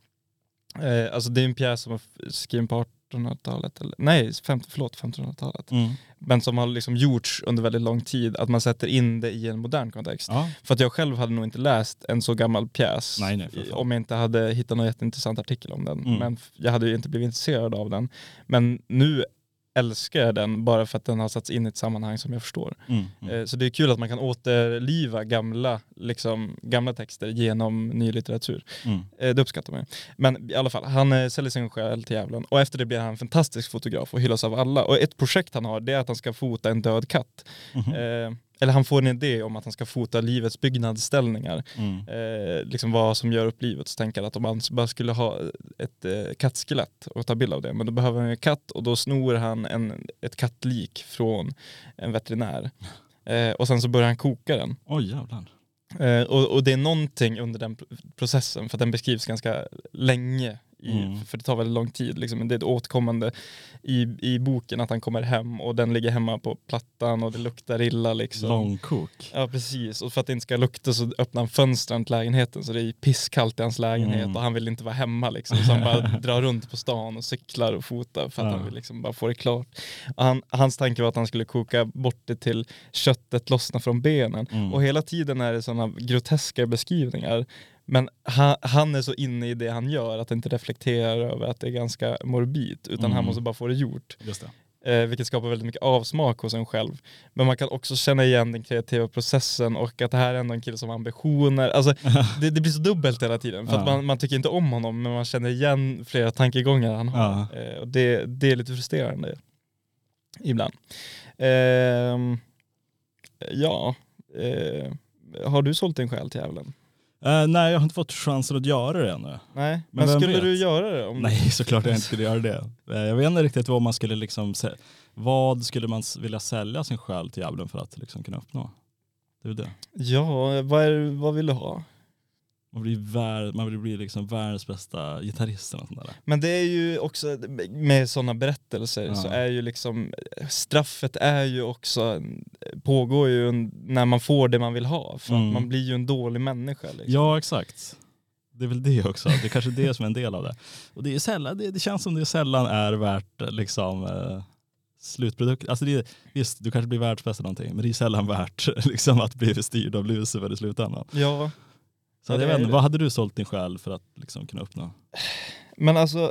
Eh, alltså det är en pjäs som var f- skriven på artonhundratalet. Eller, nej, femton, förlåt, femtonhundratalet. Mm. Men som har liksom gjorts under väldigt lång tid. Att man sätter in det i en modern kontext. Ja. För att jag själv hade nog inte läst en så gammal pjäs. Nej, nej, för fan. om jag inte hade hittat någon jätteintressant artikel om den. Mm. Men f- jag hade ju inte blivit intresserad av den. Men nu älskar jag den bara för att den har satts in i ett sammanhang som jag förstår. Mm. Mm. Eh, Så det är kul att man kan återliva gamla, liksom, gamla texter genom ny litteratur. Mm. Eh, Det uppskattar man ju. Men i alla fall, han eh, säljer sin själ till djävulen. Och efter det blir han en fantastisk fotograf och hyllas av alla. Och ett projekt han har, det är att han ska fota en död katt. Mhm. Eh, eller han får en idé om att han ska fota livets byggnadsställningar. Mm. Eh, liksom vad som gör upp livet. Så tänker jag att om han bara skulle ha ett eh, kattskelett och ta bild av det. Men då behöver han en katt och då snor han en, ett kattlik från en veterinär. Eh, och sen så börjar han koka den. Oj jävlar. Eh, och, och det är någonting under den pr- processen, för att den beskrivs ganska länge, i, Mm. för det tar väldigt lång tid. Liksom. Det är ett återkommande i, i boken att han kommer hem och den ligger hemma på plattan och det luktar illa. Liksom. Långkok. Ja, precis. Och för att det inte ska lukta så öppnar han fönstren till lägenheten så det är pisskallt i hans lägenhet Mm. och han vill inte vara hemma liksom. Så han bara drar runt på stan och cyklar och fotar för att Ja. han vill liksom bara få det klart. Och han, hans tanke var att han skulle koka bort det till köttet lossnar från benen. Mm. Och hela tiden är det sådana groteska beskrivningar. Men han, han är så inne i det han gör att han inte reflekterar över att det är ganska morbid. Utan Mm. han måste bara få det gjort. Just det. Eh, vilket skapar väldigt mycket avsmak hos en själv. Men man kan också känna igen den kreativa processen och att det här är ändå en kille som har ambitioner. Alltså, det, det blir så dubbelt hela tiden. För att Ja. man, man tycker inte om honom men man känner igen flera tankegångar han har. Ja. Eh, och det, det är lite frustrerande ibland. Ehm, ja, eh, har du sålt din själ till djävulen? Eh, nej, jag har inte fått chansen att göra det ännu. Nej, men, Men vem skulle vet? du göra det? Om Nej, såklart jag inte skulle göra det. Eh, jag vet inte riktigt vad man skulle liksom, sä- vad skulle man s- vilja sälja sin själ till djävulen för att liksom kunna uppnå? Det är det. Ja, vad, är, vad vill du ha? Man blir, vär, man vill bli liksom världens bästa gitarrist eller något sånt där. Men det är ju också, med sådana berättelser Ja. så är ju liksom, straffet är ju också, pågår ju när man får det man vill ha. För Mm. att man blir ju en dålig människa. Liksom. Ja, exakt. Det är väl det också. Det är kanske det som är en del av det. Och det är sällan, det, det känns som det sällan är värt liksom eh, slutprodukt. Alltså det är, visst, du kanske blir världsbäst eller någonting, men det är sällan värt liksom, att bli styrd av Lucifer i slutändan. Ja, Så Ja, jag det vet är inte, det. vad hade du sålt din själ för att liksom kunna uppnå? men alltså,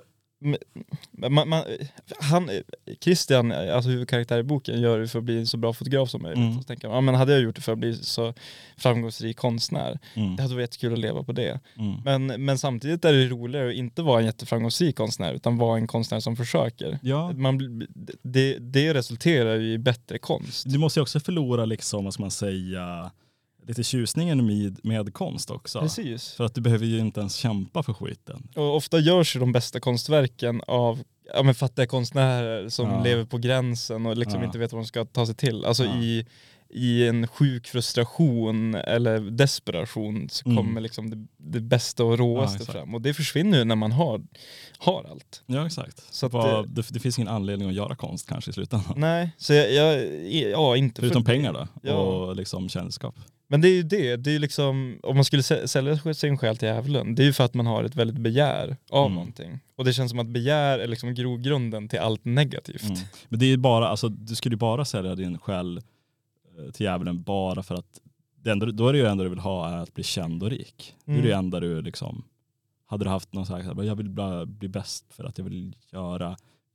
man, man, han, Christian, alltså huvudkaraktär i boken, gör det för att bli en så bra fotograf som möjligt. Mm. Och så tänker man, ja, men hade jag gjort det för att bli så framgångsrik konstnär, Mm. det hade varit jättekul att leva på det. Mm. Men, men samtidigt är det roligare att inte vara en jätteframgångsrik konstnär, utan vara en konstnär som försöker. Ja, Man, blir- det, det resulterar ju i bättre konst. du måste ju också förlora liksom, vad ska man säga, lite tjusningen med, med konst också. Precis. För att du behöver ju inte ens kämpa för skiten. Och ofta görs ju de bästa konstverken av ja, men fattiga konstnärer som Ja. lever på gränsen och liksom Ja. inte vet vad de ska ta sig till. Alltså Ja. i, i en sjuk frustration eller desperation så Mm. kommer liksom det, det bästa och Ja, råaste exakt. fram. Och det försvinner ju när man har, har allt. Ja, exakt. Så att Vad, det, det finns ingen anledning att göra konst kanske i slutändan. Nej, så jag, jag ja, inte Förutom för, pengar då, Ja. och liksom kändisskap. Men det är ju det, det är ju liksom, om man skulle sä- sälja sin själ till djävulen, det är ju för att man har ett väldigt begär av Mm. någonting. Och det känns som att begär är liksom grogrunden till allt negativt. Mm. Men det är ju bara, alltså, du skulle ju bara sälja din själ eh, till djävulen bara för att det enda, då är det ju enda du vill ha är att bli känd och rik. Det är Mm. det enda du liksom, hade du haft någon så här, jag vill bli, bli bäst för att jag vill göra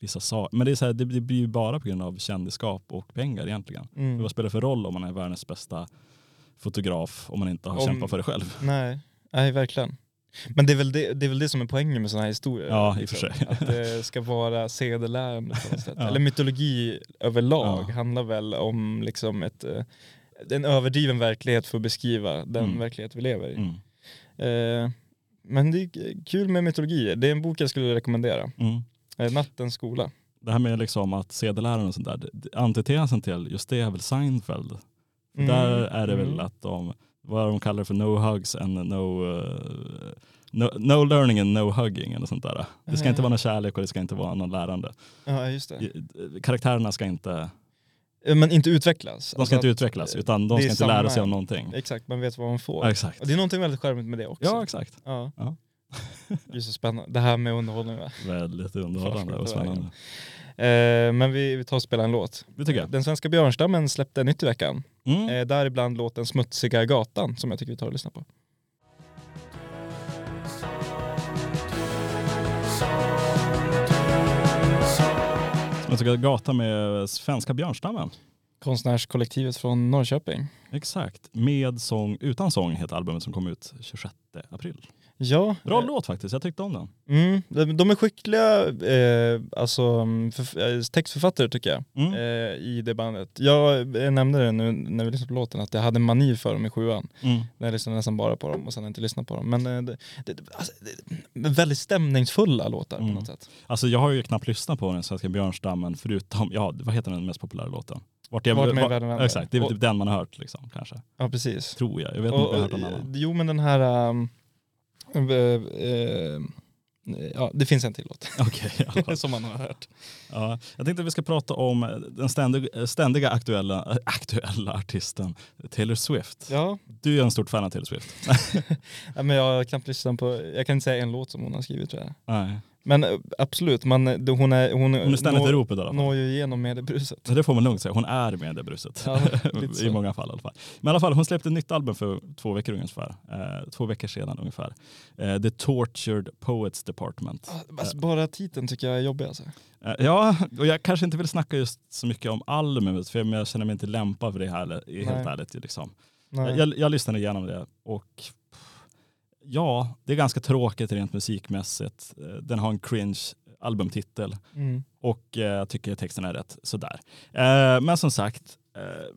vissa saker. Men det, är så här, det, det blir ju bara på grund av kändisskap och pengar egentligen. Mm. Vad spelar det för roll om man är världens bästa fotograf om man inte har Om, kämpat för det själv? Nej, nej verkligen. Men det är, väl det, det är väl det som är poängen med sådana här historier. Ja, liksom. i och för sig. Att det ska vara sedelärande på något sätt. Ja. Eller mytologi överlag Ja. handlar väl om liksom ett, en överdriven verklighet för att beskriva den Mm. verklighet vi lever i. Mm. Eh, men det är kul med mytologi. Det är en bok jag skulle rekommendera. Mm. Eh, Nattens skola. Det här med liksom att sedeläraren och sånt där, det- antitesen till just det är väl Seinfeld. För Mm. där är det väl Mm. att de, vad de kallar det för, no hugs and no, uh, no, no learning and no hugging eller sånt där. Det ska Mm. inte vara någon kärlek och det ska inte vara någon lärande. Ja, just det. Karaktärerna ska inte, Eh, Men inte utvecklas. de ska Alltså inte att, utvecklas eh, utan de det ska är inte lära samma- sig om någonting. Exakt, man vet vad man får. Ja, exakt. Och det är någonting väldigt charmigt med det också. Ja, exakt. Ja. Ja. Det är så spännande. Det här med underhållning va? Väldigt underhållande och spännande. Eh, men vi, vi tar och spelar en låt. Det tycker jag. Den svenska björnstammen släppte nytt i veckan. Mm. Eh, däribland låten Smutsiga gatan som jag tycker vi tar och lyssnar på. Jag tycker gata med svenska björnstammen. Konstnärskollektivet från Norrköping. Exakt. Med sång, utan sång heter albumet som kom ut tjugosjätte april. Ja. Bra eh, låt faktiskt, jag tyckte om den. Mm, de, de är skickliga eh, alltså, för, eh, textförfattare tycker jag Mm. eh, i det bandet. Jag eh, nämnde det nu när vi lyssnade på låten att jag hade mani för dem i sjuan. Mm. När jag lyssnade nästan bara på dem och sen inte lyssnat på dem. Men eh, det, det, alltså, det är väldigt stämningsfulla låtar Mm. på något sätt. Alltså jag har ju knappt lyssnat på den svenska björnstammen förutom, ja vad heter den mest populära låten? Vart jag, Vart med var- världen vänder. Exakt, det är väl Och- typ den man har hört liksom kanske. Ja, precis. Tror jag, jag vet inte om Och, jag har hört någon och, annan. jo men den här um, eh, eh, ja det finns en till låt Okej, ja. som man har hört. Ja, jag tänkte att vi ska prata om den ständiga, ständiga aktuella, äh, aktuella artisten Taylor Swift. Ja, Du är en stort fan av Taylor Swift. ja, men jag kan lyssna på, jag kan inte säga en låt som hon har skrivit tror jag. Nej. Men eh, absolut, man, det- hon är hon, Hon är ständigt når- i ropet i alla fall. når ju igenom mediebruset. Så det får man lugnt säga. Hon är med det bruset. Ja, lite så. I många fall i alla fall. Men i alla fall, hon släppte ett nytt album för två veckor ungefär. Eh, två veckor sedan ungefär. Eh, The Tortured Poets Department. Alltså, bara titeln tycker jag är jobbig alltså. Eh, ja, och jag kanske inte vill snacka just så mycket om albumet för jag känner mig inte lämpad för det här, helt Nej. ärligt. Liksom. Nej. Jag, jag lyssnade igenom det och ja, det är ganska tråkigt rent musikmässigt. Eh, Den har en cringe albumtitel. Mm. Och eh, jag tycker texten är rätt sådär. Eh, men som sagt, eh,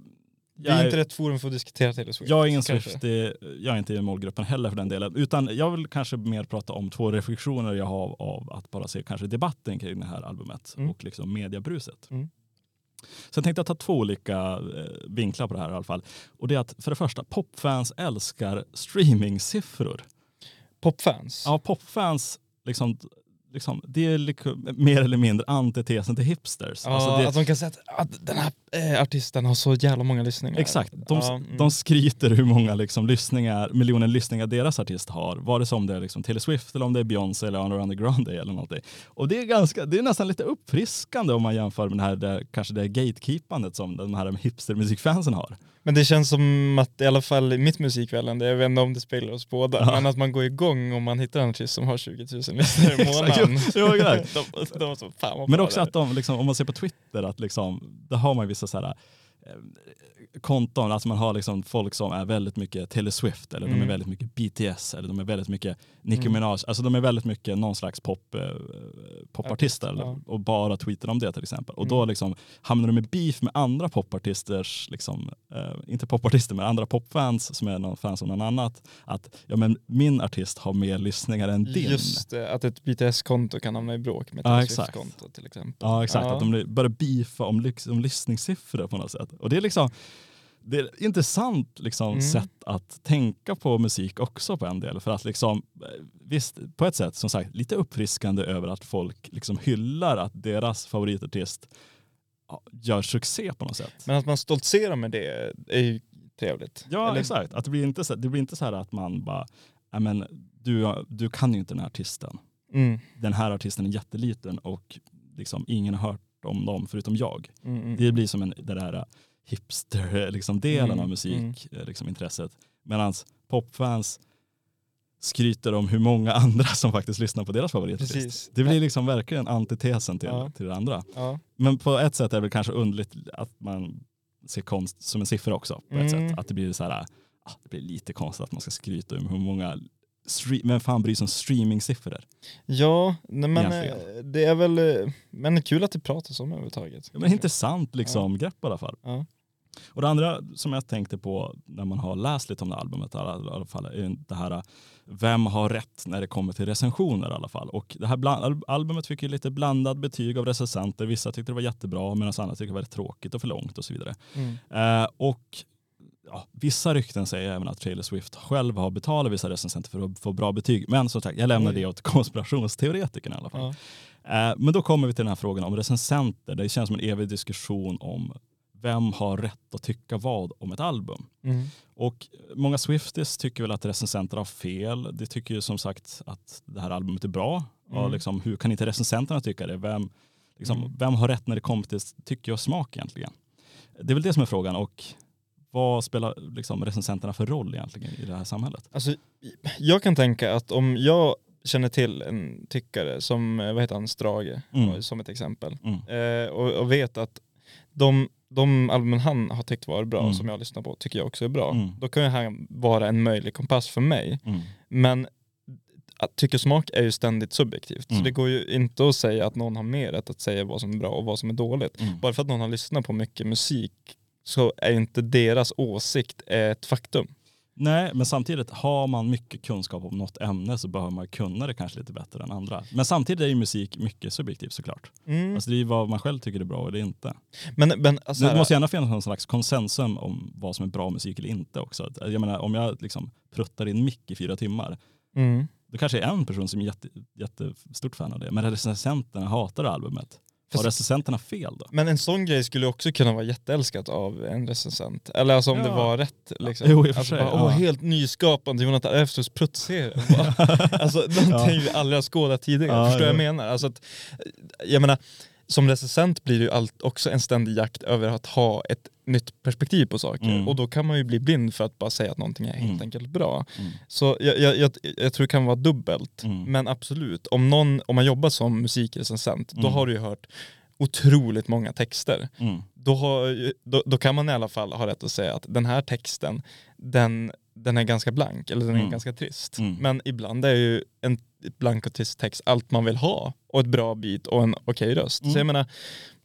Det är inte rätt forum för att diskutera Taylor Swift. jag är ingen kanske. Swift, jag är inte i målgruppen heller för den delen. Utan jag vill kanske mer prata om två reflektioner jag har av att bara se kanske debatten kring det här albumet Mm. och liksom mediabruset. Mm. Sen tänkte jag ta två olika eh, vinklar på det här i alla fall. Och det är att för det första, popfans älskar streamingsiffror. Popfans. Ja, popfans liksom, liksom, det är liksom mer eller mindre antitesen till hipsters. Ja, Alltså det, att de kan säga att, att den här eh, artisten har så jävla många lyssningar. exakt, de, Ja, mm. de skryter hur många liksom lyssningar, miljoner lyssningar deras artist har. Vare sig om det är liksom Taylor Swift eller om det är Beyoncé eller Ariana Grande eller någonting. Och det är, ganska, det är nästan lite uppfriskande om man jämför med det här, det, kanske det gatekeepandet som de här hipstermusikfansen har. Men det känns som att i alla fall i mitt musikvällande, jag vet inte om det spelar oss båda, Ja. men att man går igång om man hittar en artist som har tjugo tusen lyssnare i Exakt, månaden. jo, jo, exakt. de, de var så, fan vad Men bra också det är. att de, liksom, om man ser på Twitter, att liksom, där har man vissa så här, eh, konton, alltså man har liksom folk som är väldigt mycket Taylor Swift eller de är Mm. väldigt mycket B T S eller de är väldigt mycket Nicki Mm. Minaj, alltså de är väldigt mycket någon slags pop, eh, popartister Artist, ja. och bara tweetar om det till exempel. Och Mm. då liksom hamnar de i beef med andra popartisters, liksom, eh, inte popartister men andra popfans som är någon fans av någon annat, att ja, men min artist har mer lyssningar än din. Just det, att ett B T S-konto kan hamna i bråk med ett Ja, Taylor exakt. Swift-konto till exempel. Ja, exakt. Ja. Att de börjar beefa om, lyx- om lyssningssiffror på något sätt. Och det är liksom, det är ett intressant liksom, Mm. sätt att tänka på musik också på en del. För att liksom, visst, på ett sätt som sagt, lite uppfriskande över att folk liksom hyllar att deras favoritartist ja, gör succé på något sätt. Men att man stoltserar med det är ju trevligt. Ja, Eller- exakt. Att det blir inte så, det blir inte så här att man bara, ja, men du, du kan ju inte den här artisten. Mm. Den här artisten är jätteliten och liksom ingen har hört om dem förutom jag. Mm, mm. Det blir som en, det där hipster liksom, delen Mm, av musikintresset. Liksom, intresset. Medan popfans skryter om hur många andra som faktiskt lyssnar på deras favoritartist. Precis. Det blir liksom verkligen antitesen till, Ja. till det andra. Ja. Men på ett sätt är det väl kanske underligt att man ser konst som en siffra också. På ett Mm. sätt. Att det blir så här, ah, det blir lite konstigt att man ska skryta om hur många, stre- men fan bryr sig om streaming-siffror. Ja, nej, men Egentligen. eh, det är väl eh, men kul att det pratas om överhuvudtaget. Ja, men intressant liksom, grepp i alla fall. Ja. Och det andra som jag tänkte på när man har läst lite om det här albumet i alla fall är det här, vem har rätt när det kommer till recensioner i alla fall. Och det här bland, albumet fick ju lite blandad betyg av recensenter. Vissa tyckte det var jättebra medan andra tyckte det var rätt tråkigt och för långt och så vidare. Mm. Eh, och ja, vissa rykten säger även att Taylor Swift själv har betalat vissa recensenter för att få bra betyg. Men som sagt, jag lämnar det åt konspirationsteoretikerna i alla fall. Ja. Eh, men då kommer vi till den här frågan om recensenter. Det känns som en evig diskussion om vem har rätt att tycka vad om ett album. Mm. Och många Swifties tycker väl att recensenter har fel. De tycker ju som sagt att det här albumet är bra. Mm. Och liksom, hur kan inte recensenterna tycka det? Vem, liksom, Mm. vem har rätt när det kommer till tycke och smak egentligen? Det är väl det som är frågan. Och vad spelar liksom, recensenterna för roll egentligen i det här samhället? Alltså, jag kan tänka att om jag känner till en tyckare som, vad heter han, Strage, Mm. som ett exempel. Mm. Eh, och, och vet att de, de albumen han har tyckt var bra, Mm. som jag lyssnar på, tycker jag också är bra. Mm. Då kan ju han vara en möjlig kompass för mig. Mm. Men att tycke och smak är ju ständigt subjektivt. Mm. Så det går ju inte att säga att någon har mer rätt att säga vad som är bra och vad som är dåligt. Mm. Bara för att någon har lyssnat på mycket musik så är inte deras åsikt ett faktum. Nej, men samtidigt har man mycket kunskap om något ämne så behöver man kunna det kanske lite bättre än andra. Men samtidigt är ju musik mycket subjektivt såklart. Mm. Alltså det är ju vad man själv tycker är bra och det är inte. Men, men alltså, Det här, måste gärna finnas någon slags konsensum om vad som är bra musik eller inte också. Jag menar, om jag liksom pruttar in mick i fyra timmar, mm. då kanske är en person som är jätte, jättestort fan av det. Men recensenterna hatar albumet. Har Fast- recensenterna fel då? Men en sån grej skulle också kunna vara jätteälskat av en recensent. Eller alltså om Ja. det var rätt. Liksom. Jo, i och för alltså, sig, bara, ja. Åh, helt nyskapande Jonathan Efsters pruttserie. Alltså någonting vi aldrig har skådat tidigare. Ja, Förstår jo. jag menar? Alltså att, jag menar, som recensent blir det ju allt också en ständig jakt över att ha ett nytt perspektiv på saker. Mm. Och då kan man ju bli blind för att bara säga att någonting är helt Mm. enkelt bra. Mm. Så jag, jag, jag, jag tror det kan vara dubbelt. Mm. Men absolut, om, någon, om man jobbar som musikrecensent, då Mm. har du ju hört otroligt många texter. Mm. Då, har, då, då kan man i alla fall ha rätt att säga att den här texten, den, den är ganska blank, eller den är Mm. ganska trist. Mm. Men ibland är ju en blank och trist text allt man vill ha, och ett bra beat och en okej röst. Mm. Så jag menar,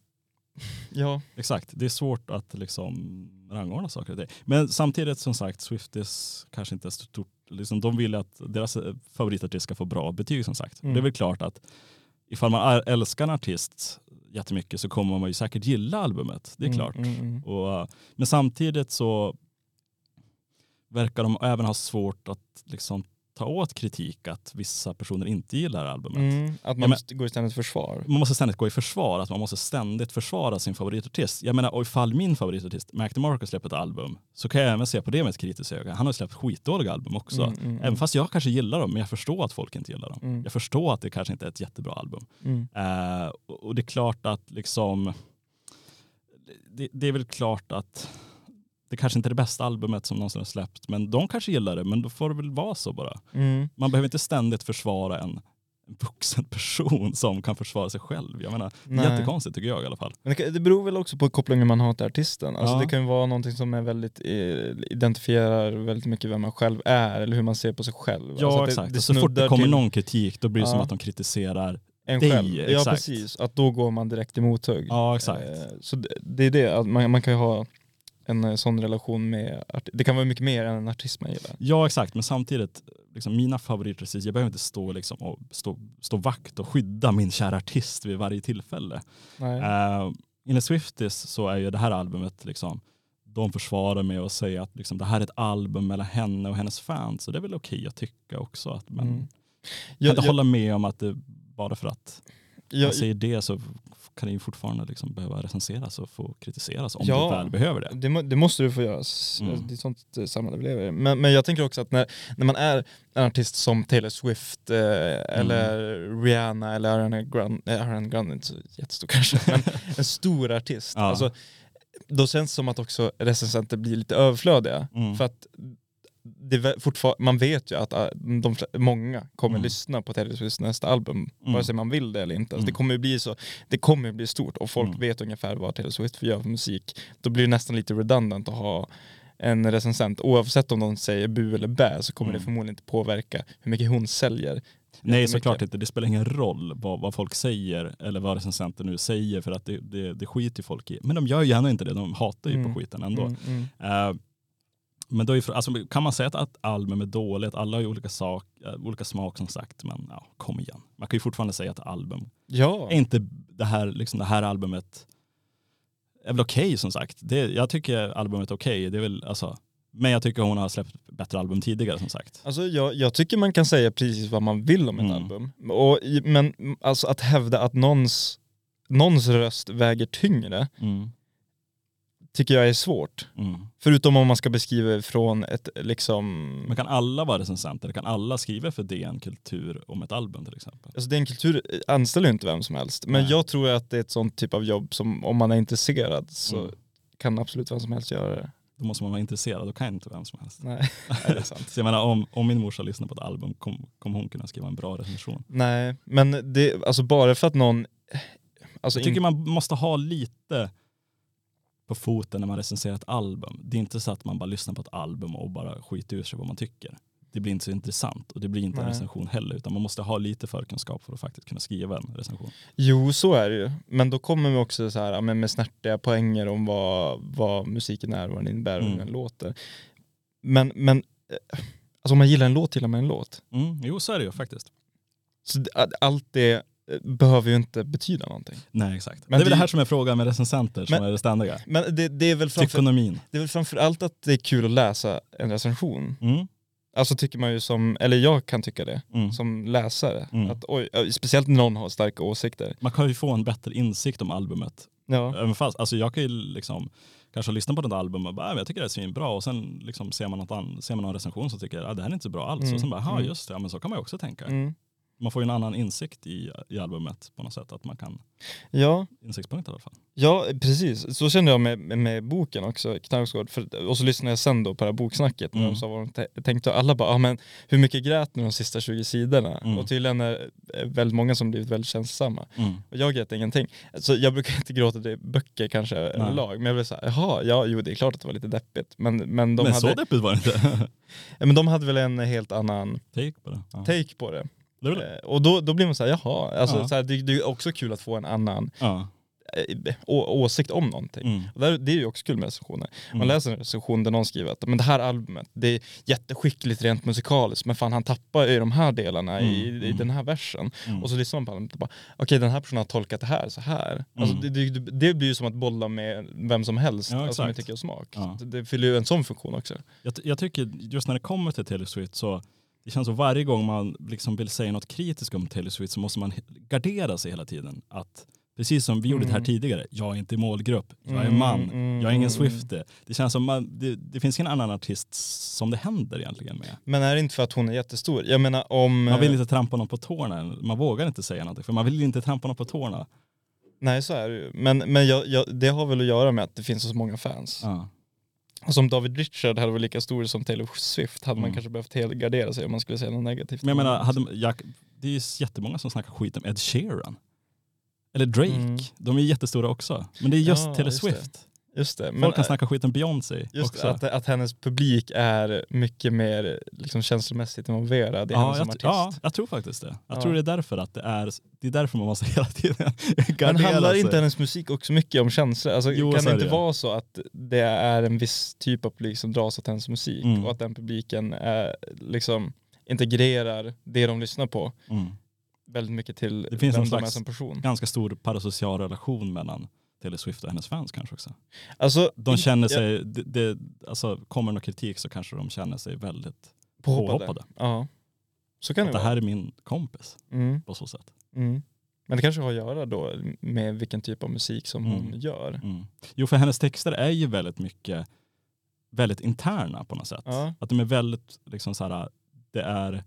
ja. Exakt, det är svårt att liksom rangordna saker och ting. Men samtidigt som sagt, Swifties kanske inte är så stort. Liksom, de vill att deras favoritartist ska få bra betyg som sagt. Mm. Det är väl klart att ifall man älskar en artist jättemycket så kommer man ju säkert gilla albumet. Det är Mm, klart. mm, mm. Och, men samtidigt så verkar de även ha svårt att liksom ta åt kritik att vissa personer inte gillar albumet. Mm, att man Ja, men- måste gå i ständigt försvar. Man måste ständigt gå i försvar, att man måste ständigt försvara sin favoritartist. Jag menar, och ifall min favoritartist, Mac DeMarco, släpper ett album så kan jag även se på det med ett kritiskt öga. Han har släppt skitdåliga album också. Mm, mm, Även fast jag kanske gillar dem, men jag förstår att folk inte gillar dem. Mm. Jag förstår att det kanske inte är ett jättebra album. Mm. Eh, och och det är klart att liksom det, det är väl klart att det kanske inte är det bästa albumet som någonsin har släppt, men de kanske gillar det, men då får det väl vara så bara. Mm. Man behöver inte ständigt försvara en, en vuxen person som kan försvara sig själv. Jag menar, det är Nej. jättekonstigt tycker jag i alla fall. Men det, kan- det beror väl också på kopplingen man har till artisten. Alltså Ja. det kan ju vara någonting som är väldigt eh, identifierar väldigt mycket vem man själv är eller hur man ser på sig själv. Ja, alltså att exakt. det, det så fort det snuddar kommer till någon kritik, då blir det Ja. som att de kritiserar. en dig, själv. Ja, exakt. precis. Att då går man direkt i mothugg. Ja, exakt. Eh, så det, det är det, att man, man kan ju ha en eh, sån relation med arti- det kan vara mycket mer än en artist man gillar. Ja, exakt. Men samtidigt, liksom, mina favoriter, jag behöver inte stå, liksom, och stå, stå vakt och skydda min kära artist vid varje tillfälle. Nej. Uh, enligt Swifties så är ju det här albumet, liksom, de försvarar med att säga att liksom, det här är ett album mellan henne och hennes fans. Så det är väl okej att tycka också. Att man Mm. kan Jag, inte jag, hålla med om att det bara för att man jag, säger det så kan det ju fortfarande liksom behöva recenseras och få kritiseras om Ja. du väl behöver det. det, må- det måste du få göra. S- Mm. Det är sånt eh, samhälle vi lever i. Men, men jag tänker också att när, när man är en artist som Taylor Swift eh, eller Rihanna eller Ariana Grande, eh, Ariana Grande är inte så jättestor kanske, men en stor artist. Ja. Alltså, då känns det som att också recensenter blir lite överflödiga. Mm. För att det är fortfarande, man vet ju att de, många kommer Mm. lyssna på Taylor Swifts nästa album, Mm. vare sig man vill det eller inte. Alltså Mm. det kommer ju bli så, det kommer ju bli stort och folk Mm. vet ungefär vad Taylor Swift gör för musik. Då blir det nästan lite redundant att ha en recensent, oavsett om de säger bu eller bä, så kommer Mm. det förmodligen inte påverka hur mycket hon säljer. Nej, såklart inte. Det spelar ingen roll vad, vad folk säger eller vad recensenter nu säger, för att det, det, det skiter folk i. Men de gör ju ändå inte det. De hatar ju Mm. på skiten ändå. Mm, mm. Uh, men då är, alltså, kan man säga att, att album är dåligt? Alla har ju olika, sak, uh, olika smak som sagt, men ja, kom igen. Man kan ju fortfarande säga att album Ja. är inte det här, liksom det här albumet är väl okej okay, som sagt. Det, jag tycker albumet är okej. Okay. Det är väl, alltså, men jag tycker hon har släppt bättre album tidigare som sagt. Alltså jag, jag tycker man kan säga precis vad man vill om ett Mm. album. Och, men alltså att hävda att någons, någons röst väger tyngre Mm. tycker jag är svårt. Mm. Förutom om man ska beskriva från ett liksom... Men kan alla vara recensenter? Kan alla skriva för D N Kultur om ett album till exempel? Alltså det är en kultur, anställer ju inte vem som helst. Men Nej. jag tror att det är ett sånt typ av jobb som om man är intresserad så Mm. kan absolut vem som helst göra det. Då måste man vara intresserad, då kan inte vem som helst. Nej, är det sant? Så jag menar, om, om min morsa lyssnar på ett album kommer kom hon kunna skriva en bra recension. Nej, men det, alltså bara för att någon... Alltså Jag tycker in, man måste ha lite på foten när man recenserar ett album. Det är inte så att man bara lyssnar på ett album och bara skiter ur sig vad man tycker. Det blir inte så intressant och det blir inte Nej. en recension heller, utan man måste ha lite förkunskap för att faktiskt kunna skriva en recension. jo, så är det ju. Men då kommer vi också så här, ja, men med snärtiga poänger om vad, vad musiken är och vad den innebär och hur Mm. den låter. Men, men eh, alltså om man gillar en låt, gillar man en låt. Mm, jo, så är det ju faktiskt. Så det, allt det eh, behöver ju inte betyda någonting. Nej, exakt. Men det är väl det- det här som är frågan med recensenter som Men- är det ständiga. Men det, det, är väl framför, Ekonomin. det är väl framför allt att det är kul att läsa en recension. Mm, Alltså tycker man ju som, eller jag kan tycka det, mm. som läsare. Mm. Att, oj, speciellt när någon har starka åsikter. Man kan ju få en bättre insikt om albumet. Ja. Även fast, alltså jag kan ju liksom kanske lyssna på ett album och bara, "Äh, men jag tycker det är svinbra", och sen liksom ser man något an- ser man någon recension som tycker att ah, det här är inte så bra alls. Mm, Och sen bara, ja mm. just det, ja, men så kan man ju också tänka. Mm. Man får ju en annan insikt i, i albumet på något sätt, att man kan, Ja. insiktspunkt i alla fall. Ja, precis. Så kände jag med, med, med boken också, Knausgård. För, och så lyssnade jag sen då på det här boksnacket när Mm. de sa vad de t- tänkte. Och alla bara, ah, men hur mycket grät ni de sista tjugo sidorna? Mm. Och tydligen är det väldigt många som blivit väldigt känslosamma. Mm. Och jag grät ingenting. Så jag brukar inte gråta i böcker kanske överlag. Men jag blev så här, jaha, ja, jo det är klart att det var lite deppigt. Men, men, de, Men hade, så deppigt var det inte. ja, men de hade väl en helt annan Take på det. Ja. take på det. Det är väl- Eh, Och då, då blir man så här, jaha, alltså, Ja. så här, det, det är också kul att få en annan Ja. eh, å, åsikt om någonting. Mm. Och där, det är ju också kul med recensioner. Man Mm. läser en recension där någon skriver att men det här albumet, det är jätteskickligt rent musikaliskt, men fan han tappar i de här delarna i, Mm, i mm. den här versen. Mm. Och så lyssnar man på albumet och bara, okej den här personen har tolkat det här så här. Alltså, Mm. det, det, det blir ju som att bolla med vem som helst, Ja, alltså med exakt. tycke och smak. Ja. Det, det fyller ju en sån funktion också. Jag, jag tycker just när det kommer till Taylor Swift så det känns som varje gång man liksom vill säga något kritiskt om Taylor Swift så måste man gardera sig hela tiden. Att, precis som vi gjorde det här Mm. tidigare, jag är inte i målgrupp, jag är Mm, man, mm, jag är ingen mm. Swiftie. Det känns som man, det, det finns ingen annan artist som det händer egentligen med. Men är det inte för att hon är jättestor? Jag menar om... Man vill inte trampa någon på tårna, man vågar inte säga någonting för man vill inte trampa någon på tårna. Nej så är det ju. Men, men jag, jag, det har väl att göra med att det finns så många fans. Ja. Och som David Richard hade varit lika stor som Taylor Swift hade man Mm. kanske behövt helgardera sig om man skulle säga något negativt. Men jag menar, hade, jag, det är ju jättemånga som snackar skit om Ed Sheeran. Eller Drake, Mm. de är jättestora också. Men det är just Ja, Taylor just det. Swift. Just det. Men Folk kan snacka skit om Beyoncé just också. att, att hennes publik är mycket mer liksom, känslomässigt involverad i henne Ja som jag, artist. ja, jag tror faktiskt det. Jag Ja. tror det är därför att det är, det är därför man måste hela tiden Men gardera handlar sig. inte hennes musik också mycket om känslor? Alltså, Jo, kan så det är inte det. vara så att det är en viss typ av publik som dras åt hennes musik Mm. och att den publiken är, liksom, integrerar det de lyssnar på Mm. väldigt mycket till Det finns vem en de är slags- som person? Ganska stor parasocial relation mellan Taylor Swift och hennes fans kanske också. Alltså, De känner ja, sig, det, det, alltså kommer någon kritik så kanske de känner sig väldigt påhoppade. påhoppade. Ja, så kan Att det det vara. här är min kompis Mm. på så sätt. Mm. Men det kanske har att göra då med vilken typ av musik som hon Mm. gör. Mm. Jo, för hennes texter är ju väldigt mycket väldigt interna på något sätt. Ja. Att de är väldigt liksom så här, det är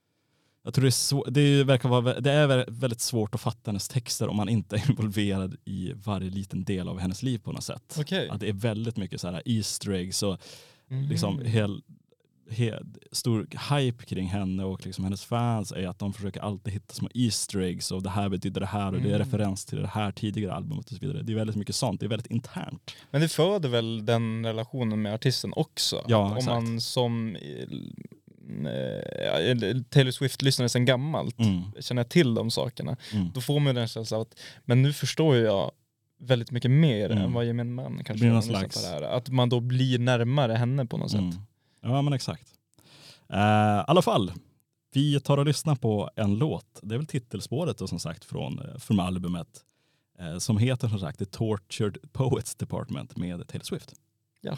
jag tror det är, svår, det, verkar vara, det är väldigt svårt att fatta hennes texter om man inte är involverad i varje liten del av hennes liv på något sätt. Okej. Att det är väldigt mycket så här Easter eggs och Mhm. liksom hel, he, stor hype kring henne och liksom hennes fans är att de försöker alltid hitta små easter eggs och det här betyder det här och det är Mm. referens till det här tidigare albumet och så vidare. Det är väldigt mycket sånt, det är väldigt internt. Men det föder väl den relationen med artisten också? Ja, om exakt. man som eh, Taylor Swift-lyssnare sedan gammalt Mm. känner till de sakerna, Mm. då får man den känslan av att men nu förstår jag väldigt mycket mer Mm. än vad gemene man kanske blir någon gör när de slags- lyssnar på det här. Att man då blir närmare henne på något Mm. sätt. Ja men exakt. Uh, I alla fall, vi tar och lyssnar på en låt. Det är väl titelspåret då, som sagt från, från albumet. Uh, som heter som sagt The Tortured Poets Department med Taylor Swift. Ja.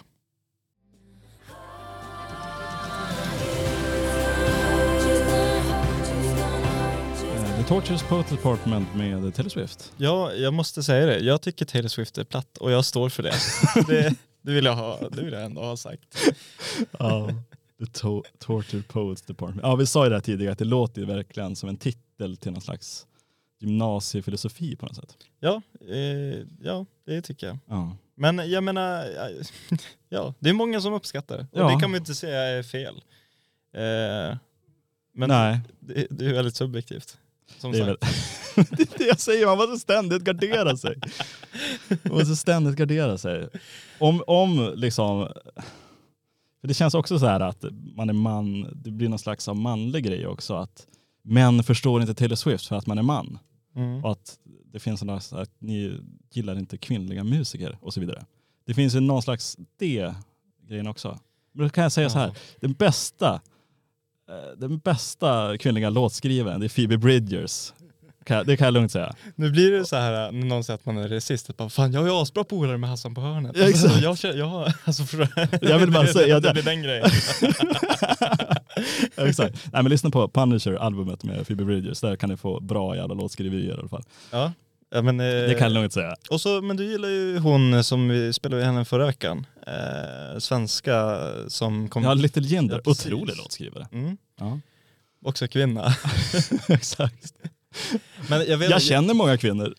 Uh, The Tortured Poets Department med Taylor Swift. Ja, jag måste säga det. Jag tycker Taylor Swift är platt och jag står för det. det, det, vill jag ha, det vill jag ändå ha sagt. Ja. The to- Tortured Poets Department. Ja, vi sa ju det här tidigare att det låter ju verkligen som en titel till någon slags gymnasiefilosofi på något sätt. Ja, eh, ja, det tycker jag. Ja. Men jag menar, ja, det är många som uppskattar det. Och Ja. det kan man inte säga är fel. Eh, men Nej. det, det är väldigt subjektivt. Som Det är, sagt. väl... det är det jag säger, man måste ständigt gardera sig. Man måste ständigt gardera sig. Om, om liksom... För det känns också så här att man är man, det blir någon slags av manlig grej också. Att män förstår inte Taylor Swift för att man är man. Mm. Och att det finns en slags, att ni gillar inte kvinnliga musiker och så vidare. Det finns ju någon slags det grejen också. Men då kan jag säga så här, Ja. den bästa eh, den bästa kvinnliga låtskrivaren, det är Phoebe Bridgers. Kan, det kan jag lugnt säga. Nu blir det så här när någon säger att man är rasist. Att bara, fan, jag är ju asbra polare med Hassan på hörnet. Ja, exakt. Alltså, jag, känner- jag, har- alltså, för, Jag vill bara det, säga det, det. det blir den grejen. Ja, exakt. Nej, men lyssna på Punisher-albumet med Phoebe Bridgers. Där kan ni få bra jävla låtskriverier i alla fall. Ja. Ja, men, eh, Det kan jag lugnt säga. och så, men du gillar ju hon som vi spelade henne förra veckan. Eh, svenska som kom. Ja, Little Jinder. Ja, precis. Otrolig låtskrivare. Mm. Ja. Också kvinna. Exakt. Men jag, vet, Jag känner många kvinnor.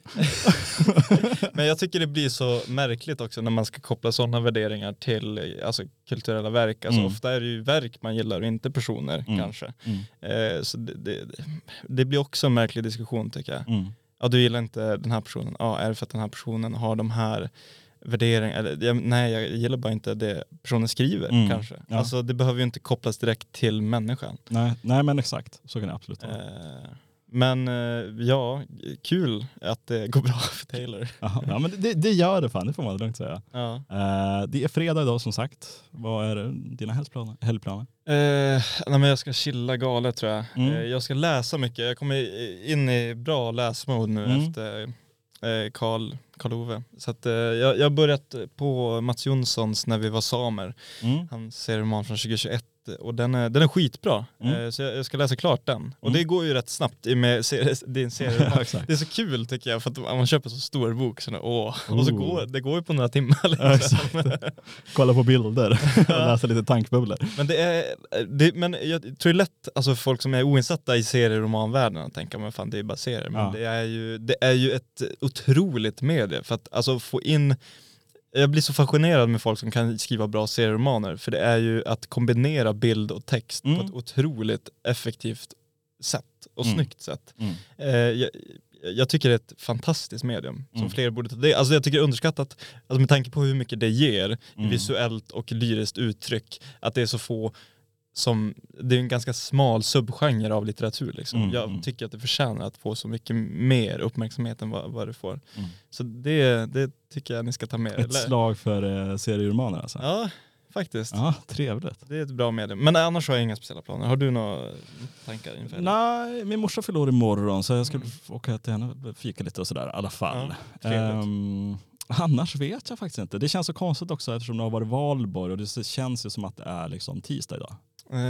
men jag tycker det blir så märkligt också när man ska koppla sådana värderingar till alltså, kulturella verk. Alltså, Mm. ofta är det ju verk man gillar och inte personer Mm. kanske. Mm. Eh, så det, det, det blir också en märklig diskussion tycker jag. Mm. Ja, du gillar inte den här personen. Ja, är det för att den här personen har de här värderingarna? Eller, jag, nej, jag gillar bara inte det personen skriver Mm. kanske. Ja. Alltså det behöver ju inte kopplas direkt till människan. Nej, nej, men exakt. Så kan det absolut vara. Eh, men eh, ja, kul att det går bra för Taylor. Aha, ja, men det, det gör det fan, det får man lugnt säga. Ja. Uh, det är fredag idag som sagt. Vad är dina helgplaner? helgplaner? Eh, nej, men jag ska chilla galet tror jag. Mm. Eh, jag ska läsa mycket. Jag kommer in i bra läsmode nu Mm. efter eh, Karl, Karl Ove. Så att, eh, jag jag har börjat på Mats Jonssons När vi var samer. Mm. Han ser roman från tjugohundratjugoett och den är, den är skitbra. Mm. Eh, så jag, jag ska läsa klart den. Och Mm. det går ju rätt snabbt i med serie, din serie. Ja, exakt. Det är så kul tycker jag för att man köper så stor bok så, åh, och så Oh. går det går ju på några timmar. Ja, Liksom. exakt. Kolla på bilder och läsa lite tankbubblor. Men det är, det, men jag tror det är lätt alltså för folk som är oinsatta i serieromanvärlden att tänka men fan det är bara serier. Men Ja. det är ju det är ju ett otroligt medie för att alltså få in. Jag blir så fascinerad med folk som kan skriva bra serieromaner för det är ju att kombinera bild och text Mm. på ett otroligt effektivt sätt och Mm. snyggt sätt. Mm. Eh, jag, jag tycker det är ett fantastiskt medium som Mm. fler borde ta det. Alltså jag tycker det är underskattat alltså med tanke på hur mycket det ger Mm. visuellt och lyriskt uttryck att det är så få som, det är en ganska smal subgenre av litteratur liksom. Mm, Jag mm. tycker att det förtjänar att få så mycket mer uppmärksamhet än vad, vad det får. Mm. Så det, det tycker jag ni ska ta med er. Ett slag för eh, serieromaner alltså. Ja, faktiskt. Ja, trevligt. Det är ett bra medium. Men annars har jag inga speciella planer. Har du några tankar inför det? Nej, min morsa fyller år imorgon så jag ska åka till henne och fika lite och sådär i alla fall. Ja, trevligt. Ehm, annars vet jag faktiskt inte. Det känns så konstigt också eftersom det har varit valborg och det känns ju som att det är liksom tisdag idag. Eh,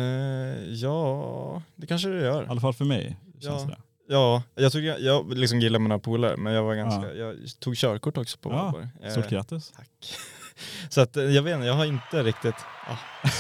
ja, det kanske det gör. I alla fall för mig känns Ja. det. Ja, jag tog jag, jag liksom gillar mina polare men jag var ganska, Ja. jag tog körkort också på Ja, valborg. Eh, Stort grattis. Tack. Så att eh, jag vet inte, jag har inte riktigt... Ah.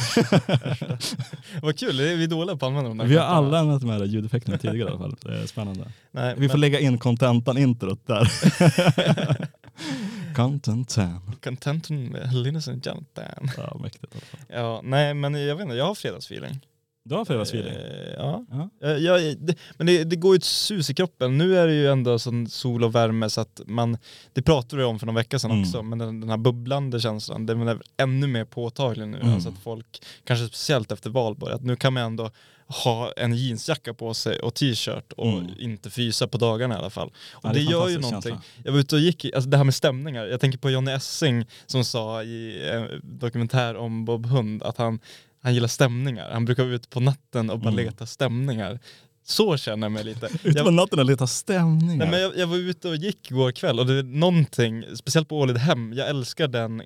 Vad kul, vi är dåliga på att använda de där Vi har knapparna. alla använt de här ljudeffekterna tidigare i alla fall. Det är spännande. Nej, Vi får men, lägga in contentan introt där. Content ten. Contenten med Linus and Jonathan. Ja, mäktigt. i alla fall. Ja, nej men jag vet inte, jag har fredagsfeeling. Du har fredagsfeeling? Eh, ja. Ja. Eh, ja det, men det, det går ju ett sus i kroppen. Nu är det ju ändå sån sol och värme så att man, det pratade vi om för någon vecka sedan Mm. också, men den, den här bubblande känslan, den är ännu mer påtaglig nu. Mm. Alltså att folk, kanske speciellt efter valborg, att nu kan man ändå ha en jeansjacka på sig och t-shirt och Mm. inte frysa på dagarna i alla fall. Och Ja, det, det är gör ju fantastisk någonting. känsla. Jag var ute och gick, i- alltså det här med stämningar. Jag tänker på Johnny Essing som sa i en dokumentär om Bob Hund att han, han gillar stämningar. Han brukar vara ute på natten och bara Mm. leta stämningar. Så känner jag mig lite. Ute på Jag, natten och leta stämningar. nej, men jag, jag var ute och gick igår kväll och det är någonting, speciellt på Ålidhem, jag älskar den.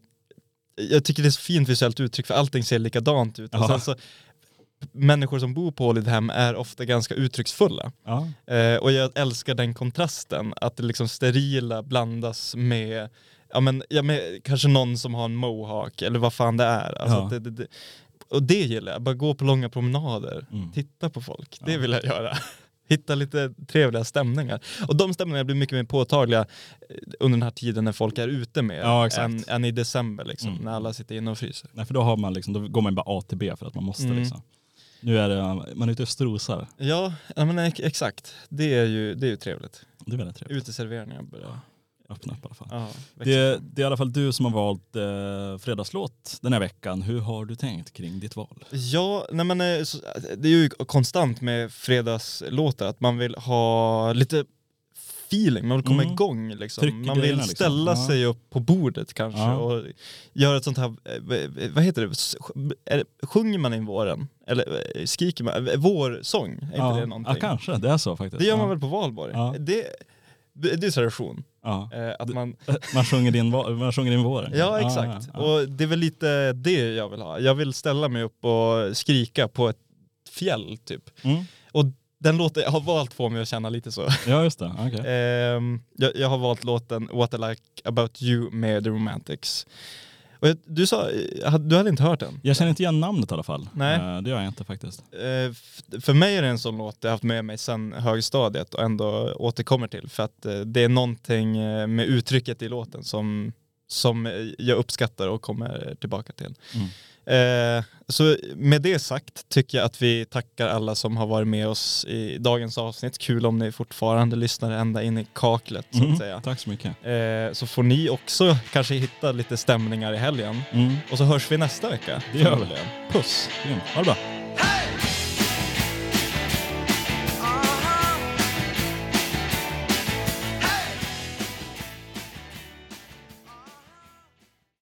Jag tycker det är så fint visuellt uttryck för allting ser likadant ut. Och Ja. sen så, människor som bor på Ålidhem är ofta ganska uttrycksfulla. Ja. Eh, och jag älskar den kontrasten, att det liksom sterila blandas med, ja men, ja, med kanske någon som har en mohawk eller vad fan det är. Alltså Ja. att det, det, det, och det gillar jag, bara gå på långa promenader, Mm. titta på folk, det Ja. vill jag göra. Hitta lite trevliga stämningar. Och de stämningarna blir mycket mer påtagliga eh, under den här tiden när folk är ute mer Ja, exakt. än, än i december liksom, Mm. när alla sitter inne och fryser. Nej, för då, har man liksom, då går man bara A till B för att man måste. Mm. Liksom. Nu är det, man är ute och strosar. Ja, ja men ex- exakt. Det är ju, det är ju trevligt. Det är väldigt trevligt. Uteserveringar börjar Öppna upp i alla fall. ja, växa Det, fram. det är i alla fall du som har valt eh, fredagslåt den här veckan. Hur har du tänkt kring ditt val? Ja, nej men, eh, så- det är ju konstant med fredagslåtar att man vill ha lite feeling, man vill komma Mm. igång liksom. Tryck i Man vill grejerna, liksom. ställa Ja. sig upp på bordet kanske Ja. och göra ett sånt här, eh, v- vad heter det, S- är det, sjunger man in våren? Eller eh, skriker man, Eh, vårsång, är inte ja. det någonting? Ja, kanske. Det är så faktiskt. Det gör man ja. väl på valborg? Ja. Det, det, det är tradition. Ja. Eh, att Du- man, Man sjunger din, va- man sjunger din våren. ja exakt, ja, ja. och det är väl lite det jag vill ha. Jag vill ställa mig upp och skrika på ett fjäll typ. Mm. Och den låten, jag har valt få mig att känna lite så. Ja, just det. Okay. Ehm, jag, jag har valt låten What I Like About You med The Romantics. Och jag, du sa, eh, du hade inte hört den? Jag känner inte igen namnet i alla fall. Nej. Eh, Det gör jag inte faktiskt. Eh, f- för mig är det en sån låt jag har haft med mig sedan högstadiet och ändå återkommer till. För att eh, det är någonting eh, med uttrycket i låten som, som eh, jag uppskattar och kommer tillbaka till. Mm. Eh, så med det sagt tycker jag att vi tackar alla som har varit med oss i dagens avsnitt. Kul om ni fortfarande lyssnar ända in i kaklet så Mm. att säga. Tack så mycket. Eh, så får ni också kanske hitta lite stämningar i helgen. Mm. Och så hörs vi nästa vecka. Det gör vi. förmodligen. Puss! Grymt. Ha det bra.